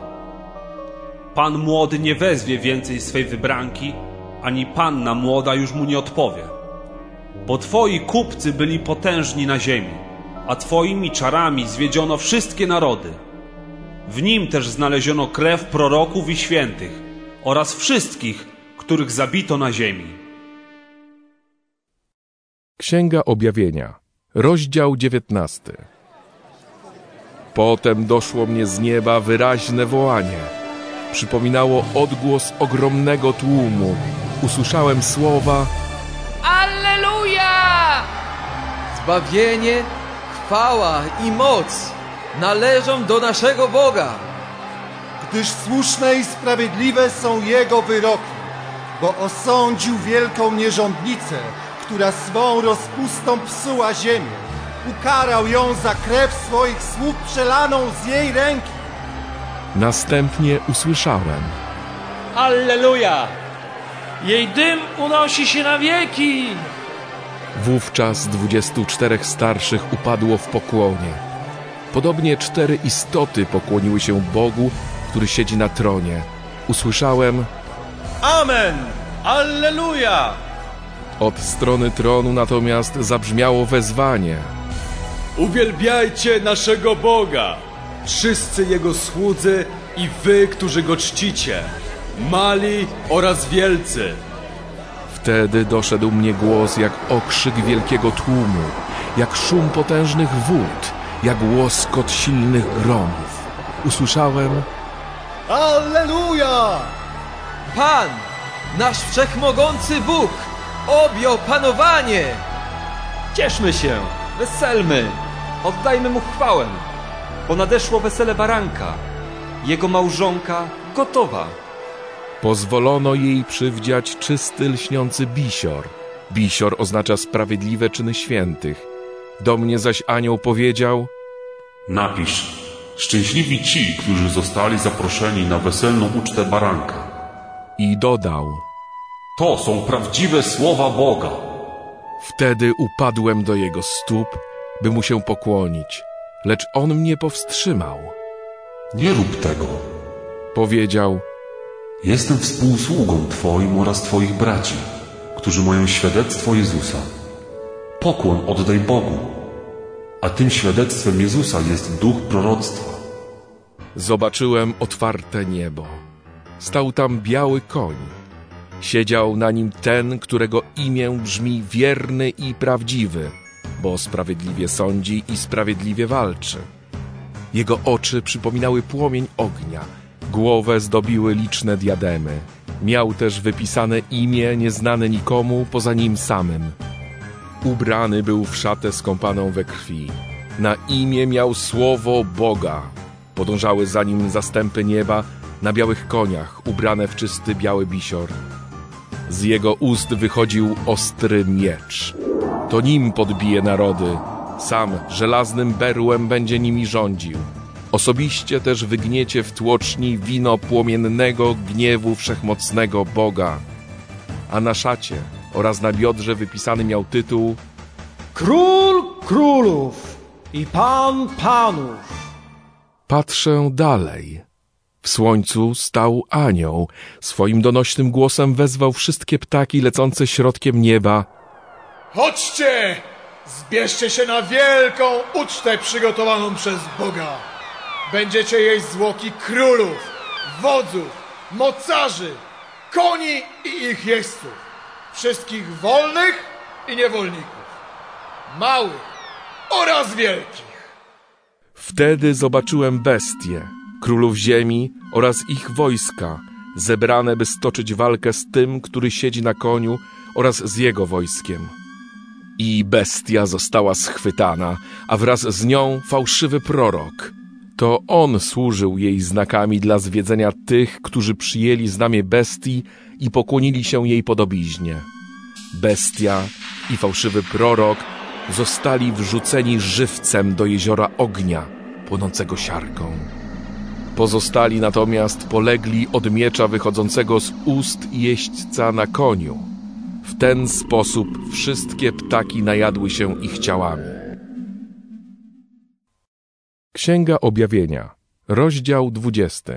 Pan młody nie wezwie więcej swej wybranki, ani panna młoda już mu nie odpowie. Bo twoi kupcy byli potężni na ziemi, a twoimi czarami zwiedziono wszystkie narody. W nim też znaleziono krew proroków i świętych oraz wszystkich, których zabito na ziemi. Księga Objawienia, rozdział 19. Potem doszło mnie z nieba wyraźne wołanie. Przypominało odgłos ogromnego tłumu. Usłyszałem słowa: Alleluja! Zbawienie, chwała i moc należą do naszego Boga. Gdyż słuszne i sprawiedliwe są Jego wyroki, bo osądził wielką nierządnicę, która swą rozpustą psuła ziemię. Ukarał ją za krew swoich sług przelaną z jej ręki. Następnie usłyszałem: Alleluja! Jej dym unosi się na wieki! Wówczas 24 starszych upadło w pokłonie. Podobnie 4 istoty pokłoniły się Bogu, który siedzi na tronie. Usłyszałem: Amen! Alleluja! Od strony tronu natomiast zabrzmiało wezwanie: Uwielbiajcie naszego Boga, wszyscy Jego słudzy i wy, którzy Go czcicie, mali oraz wielcy. Wtedy doszedł mnie głos jak okrzyk wielkiego tłumu, jak szum potężnych wód, jak łoskot silnych gromów. Usłyszałem: Alleluja! Pan, nasz wszechmogący Bóg, objął panowanie. Cieszmy się, weselmy, oddajmy Mu chwałę, bo nadeszło wesele baranka jego małżonka gotowa. Pozwolono jej przywdziać czysty, lśniący bisior. Bisior oznacza sprawiedliwe czyny świętych. Do mnie zaś anioł powiedział: napisz: szczęśliwi ci, którzy zostali zaproszeni na weselną ucztę baranka. I dodał: to są prawdziwe słowa Boga. Wtedy upadłem do jego stóp, by mu się pokłonić, lecz on mnie powstrzymał. Nie rób tego, powiedział: jestem współsługą twoim oraz twoich braci, którzy mają świadectwo Jezusa. Pokłon oddaj Bogu, a tym świadectwem Jezusa jest duch proroctwa. Zobaczyłem otwarte niebo. Stał tam biały koń. Siedział na nim ten, którego imię brzmi wierny i prawdziwy, bo sprawiedliwie sądzi i sprawiedliwie walczy. Jego oczy przypominały płomień ognia, głowę zdobiły liczne diademy. Miał też wypisane imię nieznane nikomu poza nim samym. Ubrany był w szatę skąpaną we krwi. Na imię miał słowo Boga. Podążały za nim zastępy nieba na białych koniach, ubrane w czysty biały bisior. Z jego ust wychodził ostry miecz. To nim podbije narody. Sam żelaznym berłem będzie nimi rządził. Osobiście też wygniecie w tłoczni wino płomiennego gniewu wszechmocnego Boga. A na szacie oraz na biodrze wypisany miał tytuł: Król królów i Pan panów. Patrzę dalej. W słońcu stał anioł. Swoim donośnym głosem wezwał wszystkie ptaki lecące środkiem nieba: chodźcie! Zbierzcie się na wielką ucztę przygotowaną przez Boga. Będziecie jeść zwłoki królów, wodzów, mocarzy, koni i ich jeźdźców, wszystkich wolnych i niewolników, małych oraz wielkich. Wtedy zobaczyłem bestie, królów ziemi oraz ich wojska, zebrane, by stoczyć walkę z tym, który siedzi na koniu, oraz z jego wojskiem. I bestia została schwytana, a wraz z nią fałszywy prorok. To on służył jej znakami dla zwiedzenia tych, którzy przyjęli znamię bestii i pokłonili się jej podobiznie. Bestia i fałszywy prorok zostali wrzuceni żywcem do jeziora ognia, płonącego siarką. Pozostali natomiast polegli od miecza wychodzącego z ust jeźdźca na koniu. W ten sposób wszystkie ptaki najadły się ich ciałami. Księga Objawienia, rozdział 20.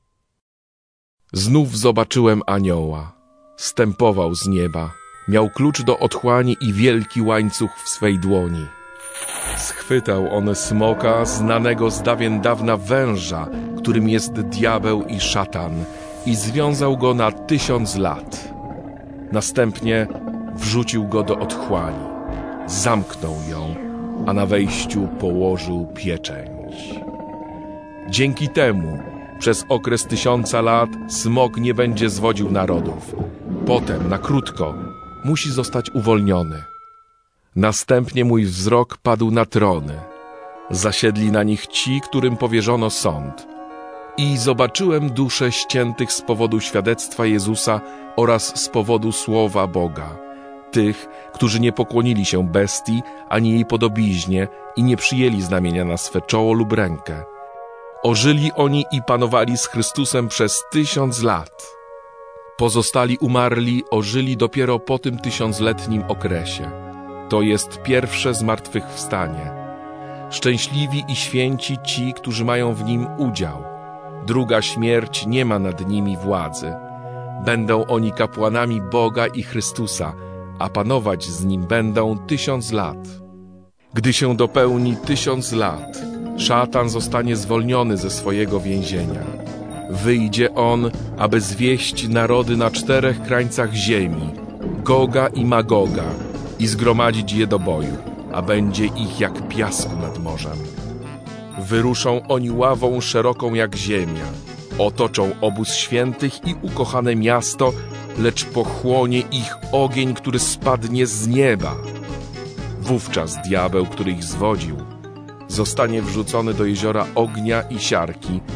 Znów zobaczyłem anioła. Stępował z nieba. Miał klucz do otchłani i wielki łańcuch w swej dłoni. Schwytał on smoka, znanego z dawien dawna węża, którym jest diabeł i szatan, i związał go na 1000 lat. Następnie wrzucił go do otchłani. Zamknął ją, a na wejściu położył pieczęć. Dzięki temu przez okres 1000 lat smok nie będzie zwodził narodów. Potem, na krótko, musi zostać uwolniony. Następnie mój wzrok padł na trony. Zasiedli na nich ci, którym powierzono sąd. I zobaczyłem dusze ściętych z powodu świadectwa Jezusa oraz z powodu słowa Boga. Tych, którzy nie pokłonili się bestii, ani jej podobiznie i nie przyjęli znamienia na swe czoło lub rękę. Ożyli oni i panowali z Chrystusem przez 1000 lat. Pozostali umarli ożyli dopiero po tym 1000-letnim okresie. To jest pierwsze zmartwychwstanie. Szczęśliwi i święci ci, którzy mają w nim udział. Druga śmierć nie ma nad nimi władzy. Będą oni kapłanami Boga i Chrystusa, a panować z nim będą 1000 lat. Gdy się dopełni 1000 lat, szatan zostanie zwolniony ze swojego więzienia. Wyjdzie on, aby zwieść narody na 4 krańcach ziemi, Goga i Magoga, i zgromadzić je do boju, a będzie ich jak piasku nad morzem. Wyruszą oni ławą szeroką jak ziemia, otoczą obóz świętych i ukochane miasto, lecz pochłonie ich ogień, który spadnie z nieba. Wówczas diabeł, który ich zwodził, zostanie wrzucony do jeziora ognia i siarki,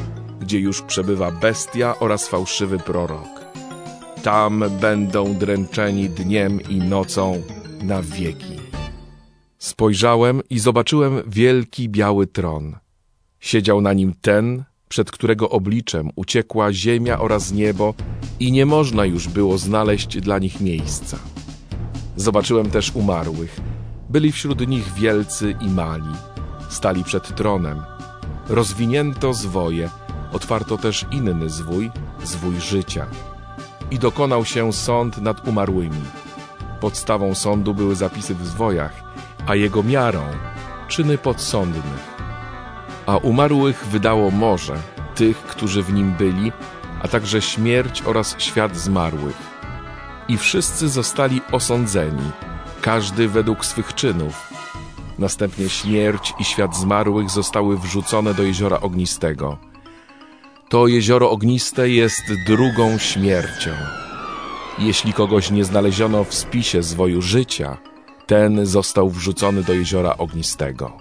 gdzie już przebywa bestia oraz fałszywy prorok. Tam będą dręczeni dniem i nocą na wieki. Spojrzałem i zobaczyłem wielki biały tron. Siedział na nim ten, przed którego obliczem uciekła ziemia oraz niebo i nie można już było znaleźć dla nich miejsca. Zobaczyłem też umarłych. Byli wśród nich wielcy i mali. Stali przed tronem. Rozwinięto zwoje, otwarto też inny zwój, zwój życia. I dokonał się sąd nad umarłymi. Podstawą sądu były zapisy w zwojach, a jego miarą czyny podsądnych. A umarłych wydało morze, tych, którzy w nim byli, a także śmierć oraz świat zmarłych. I wszyscy zostali osądzeni, każdy według swych czynów. Następnie śmierć i świat zmarłych zostały wrzucone do jeziora ognistego. To jezioro ogniste jest drugą śmiercią. Jeśli kogoś nie znaleziono w spisie zwoju życia, ten został wrzucony do jeziora ognistego.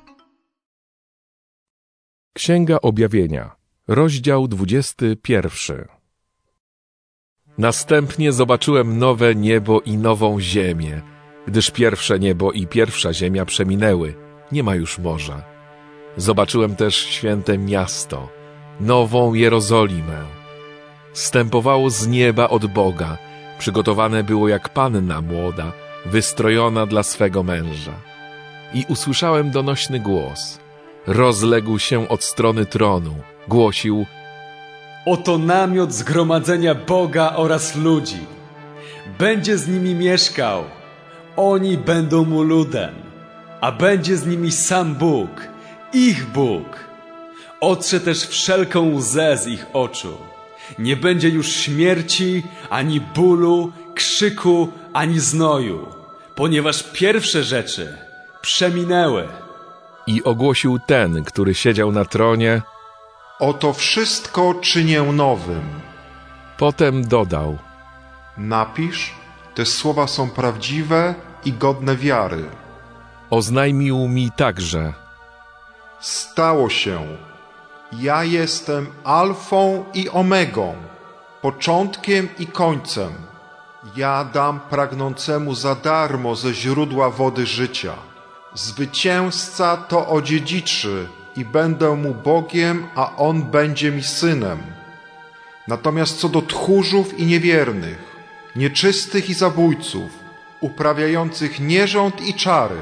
Księga Objawienia, rozdział 21. Następnie zobaczyłem nowe niebo i nową ziemię, gdyż pierwsze niebo i pierwsza ziemia przeminęły, nie ma już morza. Zobaczyłem też święte miasto, nową Jerozolimę. Zstępowało z nieba od Boga, przygotowane było jak panna młoda, wystrojona dla swego męża. I usłyszałem donośny głos. Rozległ się od strony tronu. Głosił: Oto namiot zgromadzenia Boga oraz ludzi. Będzie z nimi mieszkał. Oni będą mu ludem, a będzie z nimi sam Bóg, ich Bóg. Otrze też wszelką łzę z ich oczu. Nie będzie już śmierci, ani bólu, krzyku, ani znoju, ponieważ pierwsze rzeczy przeminęły. I ogłosił ten, który siedział na tronie: Oto wszystko czynię nowym. Potem dodał: Napisz, te słowa są prawdziwe i godne wiary. Oznajmił mi także: Stało się. Ja jestem Alfą i Omegą, początkiem i końcem. Ja dam pragnącemu za darmo ze źródła wody życia. Zwycięzca to odziedziczy i będę mu Bogiem, a on będzie mi synem. Natomiast co do tchórzów i niewiernych, nieczystych i zabójców, uprawiających nierząd i czary,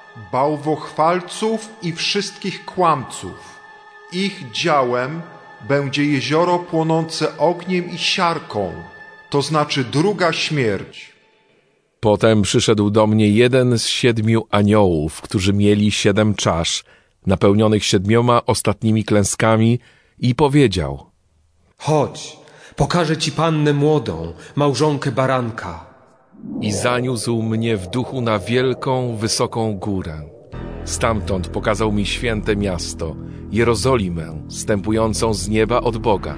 bałwochwalców i wszystkich kłamców, ich działem będzie jezioro płonące ogniem i siarką, to znaczy druga śmierć. Potem przyszedł do mnie jeden z 7 aniołów, którzy mieli 7 czasz, napełnionych 7 ostatnimi klęskami, i powiedział: Chodź, pokażę ci pannę młodą, małżonkę baranka. I zaniósł mnie w duchu na wielką, wysoką górę. Stamtąd pokazał mi święte miasto, Jerozolimę, zstępującą z nieba od Boga.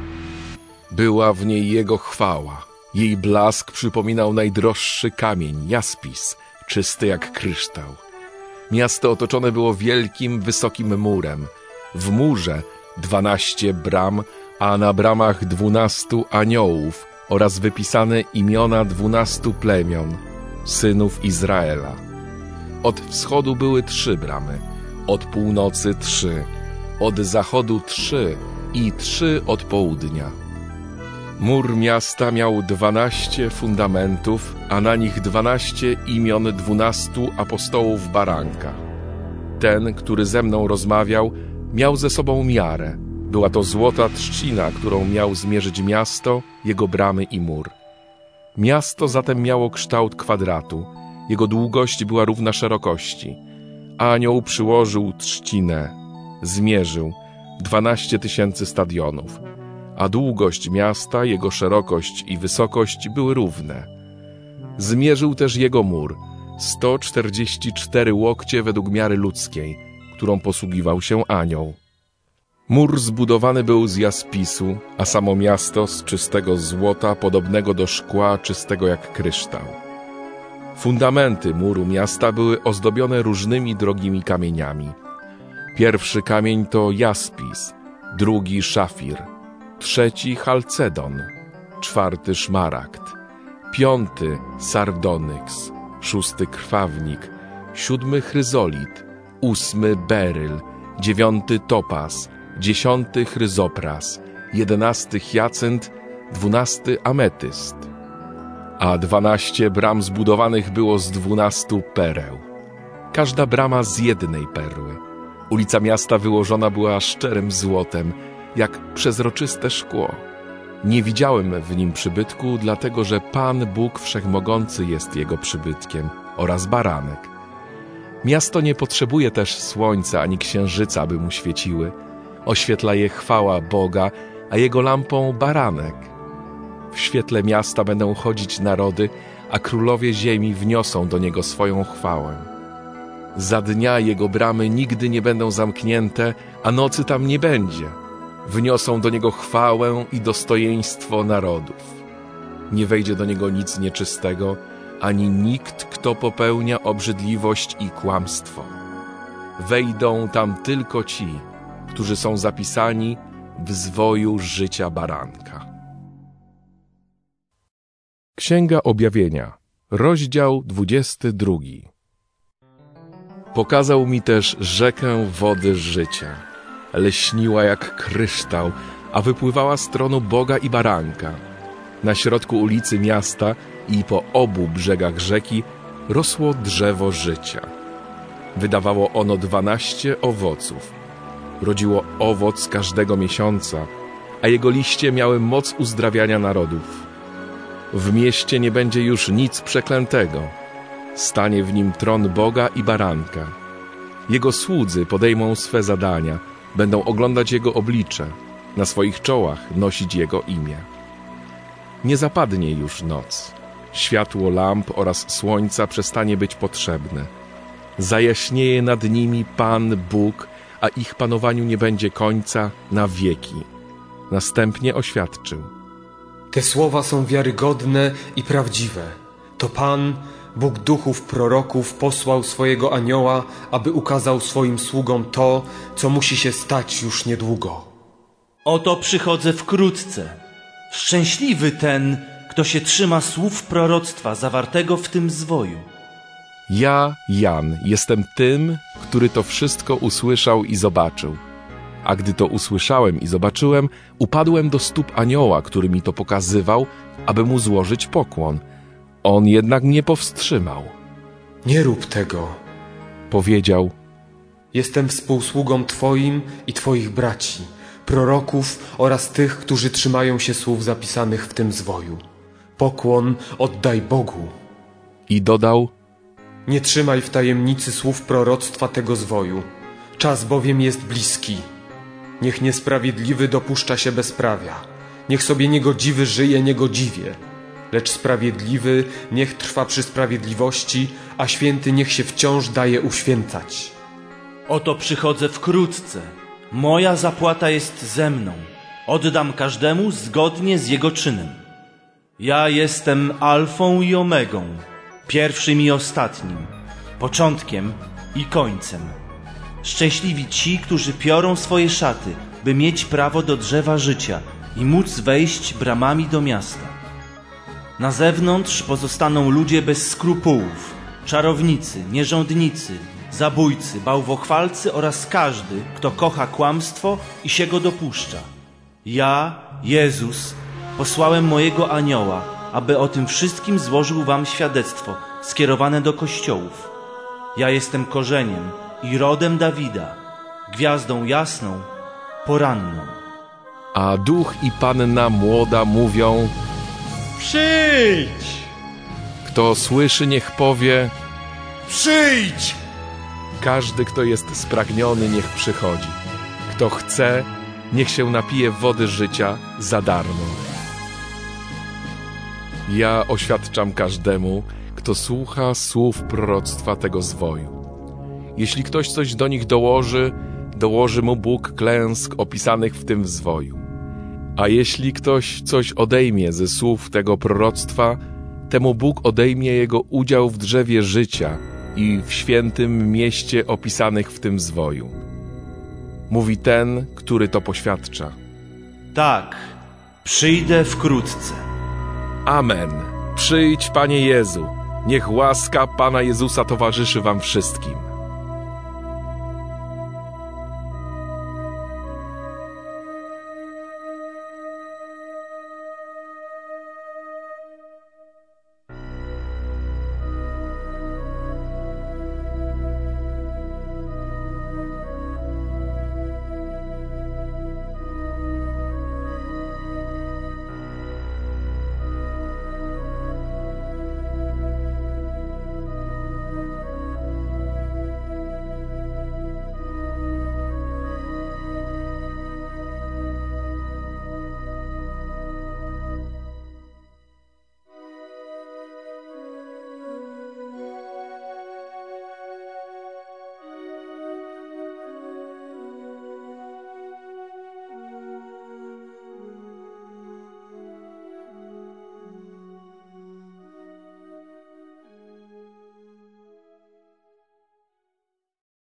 Była w niej Jego chwała. Jej blask przypominał najdroższy kamień, jaspis, czysty jak kryształ. Miasto otoczone było wielkim, wysokim murem. W murze 12 bram, a na bramach 12 aniołów oraz wypisane imiona 12 plemion, synów Izraela. Od wschodu były 3 bramy, od północy 3, od zachodu 3 i 3 od południa. Mur miasta miał 12 fundamentów, a na nich 12 imion 12 apostołów baranka. Ten, który ze mną rozmawiał, miał ze sobą miarę. Była to złota trzcina, którą miał zmierzyć miasto, jego bramy i mur. Miasto zatem miało kształt kwadratu. Jego długość była równa szerokości. Anioł przyłożył trzcinę, zmierzył 12 000 stadionów, a długość miasta, jego szerokość i wysokość były równe. Zmierzył też jego mur, 144 łokcie według miary ludzkiej, którą posługiwał się anioł. Mur zbudowany był z jaspisu, a samo miasto z czystego złota, podobnego do szkła, czystego jak kryształ. Fundamenty muru miasta były ozdobione różnymi drogimi kamieniami. Pierwszy kamień to jaspis, drugi szafir, trzeci chalcedon, czwarty szmaragd, piąty sardonyks, szósty krwawnik, siódmy chryzolit, ósmy beryl, dziewiąty topaz, dziesiąty chryzopras, 11 hyacynt, 12 ametyst. A 12 bram zbudowanych było z 12 pereł. Każda brama z jednej perły. Ulica miasta wyłożona była szczerym złotem, jak przezroczyste szkło. Nie widziałem w nim przybytku, dlatego że Pan Bóg Wszechmogący jest jego przybytkiem oraz baranek. Miasto nie potrzebuje też słońca ani księżyca, aby mu świeciły. Oświetla je chwała Boga, a jego lampą baranek. W świetle miasta będą chodzić narody, a królowie ziemi wniosą do niego swoją chwałę. Za dnia jego bramy nigdy nie będą zamknięte, a nocy tam nie będzie. Wniosą do niego chwałę i dostojeństwo narodów. Nie wejdzie do niego nic nieczystego, ani nikt, kto popełnia obrzydliwość i kłamstwo. Wejdą tam tylko ci, którzy są zapisani w zwoju życia baranka. Księga Objawienia, rozdział 22. Pokazał mi też rzekę wody życia. Leśniła jak kryształ, a wypływała z tronu Boga i baranka. Na środku ulicy miasta i po obu brzegach rzeki rosło drzewo życia. Wydawało ono 12 owoców. Rodziło owoc każdego miesiąca, a jego liście miały moc uzdrawiania narodów. W mieście nie będzie już nic przeklętego. Stanie w nim tron Boga i baranka. Jego słudzy podejmą swe zadania, będą oglądać jego oblicze, na swoich czołach nosić jego imię. Nie zapadnie już noc. Światło lamp oraz słońca przestanie być potrzebne. Zajaśnieje nad nimi Pan Bóg, a ich panowaniu nie będzie końca na wieki. Następnie oświadczył: Te słowa są wiarygodne i prawdziwe. To Pan, Bóg duchów proroków, posłał swojego anioła, aby ukazał swoim sługom to, co musi się stać już niedługo. Oto przychodzę wkrótce. Szczęśliwy ten, kto się trzyma słów proroctwa zawartego w tym zwoju. Ja, Jan, jestem tym, który to wszystko usłyszał i zobaczył. A gdy to usłyszałem i zobaczyłem, upadłem do stóp anioła, który mi to pokazywał, aby mu złożyć pokłon. On jednak mnie powstrzymał. Nie rób tego, powiedział. Jestem współsługą Twoim i Twoich braci, proroków oraz tych, którzy trzymają się słów zapisanych w tym zwoju. Pokłon oddaj Bogu. I dodał: Nie trzymaj w tajemnicy słów proroctwa tego zwoju. Czas bowiem jest bliski. Niech niesprawiedliwy dopuszcza się bezprawia. Niech sobie niegodziwy żyje niegodziwie. Lecz sprawiedliwy niech trwa przy sprawiedliwości, a święty niech się wciąż daje uświęcać. Oto przychodzę wkrótce. Moja zapłata jest ze mną. Oddam każdemu zgodnie z jego czynem. Ja jestem alfą i omegą, pierwszym i ostatnim, początkiem i końcem. Szczęśliwi ci, którzy piorą swoje szaty, by mieć prawo do drzewa życia i móc wejść bramami do miasta. Na zewnątrz pozostaną ludzie bez skrupułów, czarownicy, nierządnicy, zabójcy, bałwochwalcy oraz każdy, kto kocha kłamstwo i się go dopuszcza. Ja, Jezus, posłałem mojego anioła, aby o tym wszystkim złożył wam świadectwo skierowane do kościołów. Ja jestem korzeniem i rodem Dawida, gwiazdą jasną, poranną. A duch i panna młoda mówią: Przyjdź! Kto słyszy, niech powie: Przyjdź! Każdy, kto jest spragniony, niech przychodzi. Kto chce, niech się napije wody życia za darmo. Ja oświadczam każdemu, kto słucha słów proroctwa tego zwoju. Jeśli ktoś coś do nich dołoży mu Bóg klęsk opisanych w tym zwoju. A jeśli ktoś coś odejmie ze słów tego proroctwa, temu Bóg odejmie jego udział w drzewie życia i w świętym mieście opisanych w tym zwoju. Mówi ten, który to poświadcza. Tak, przyjdę wkrótce. Amen. Przyjdź, Panie Jezu. Niech łaska Pana Jezusa towarzyszy wam wszystkim.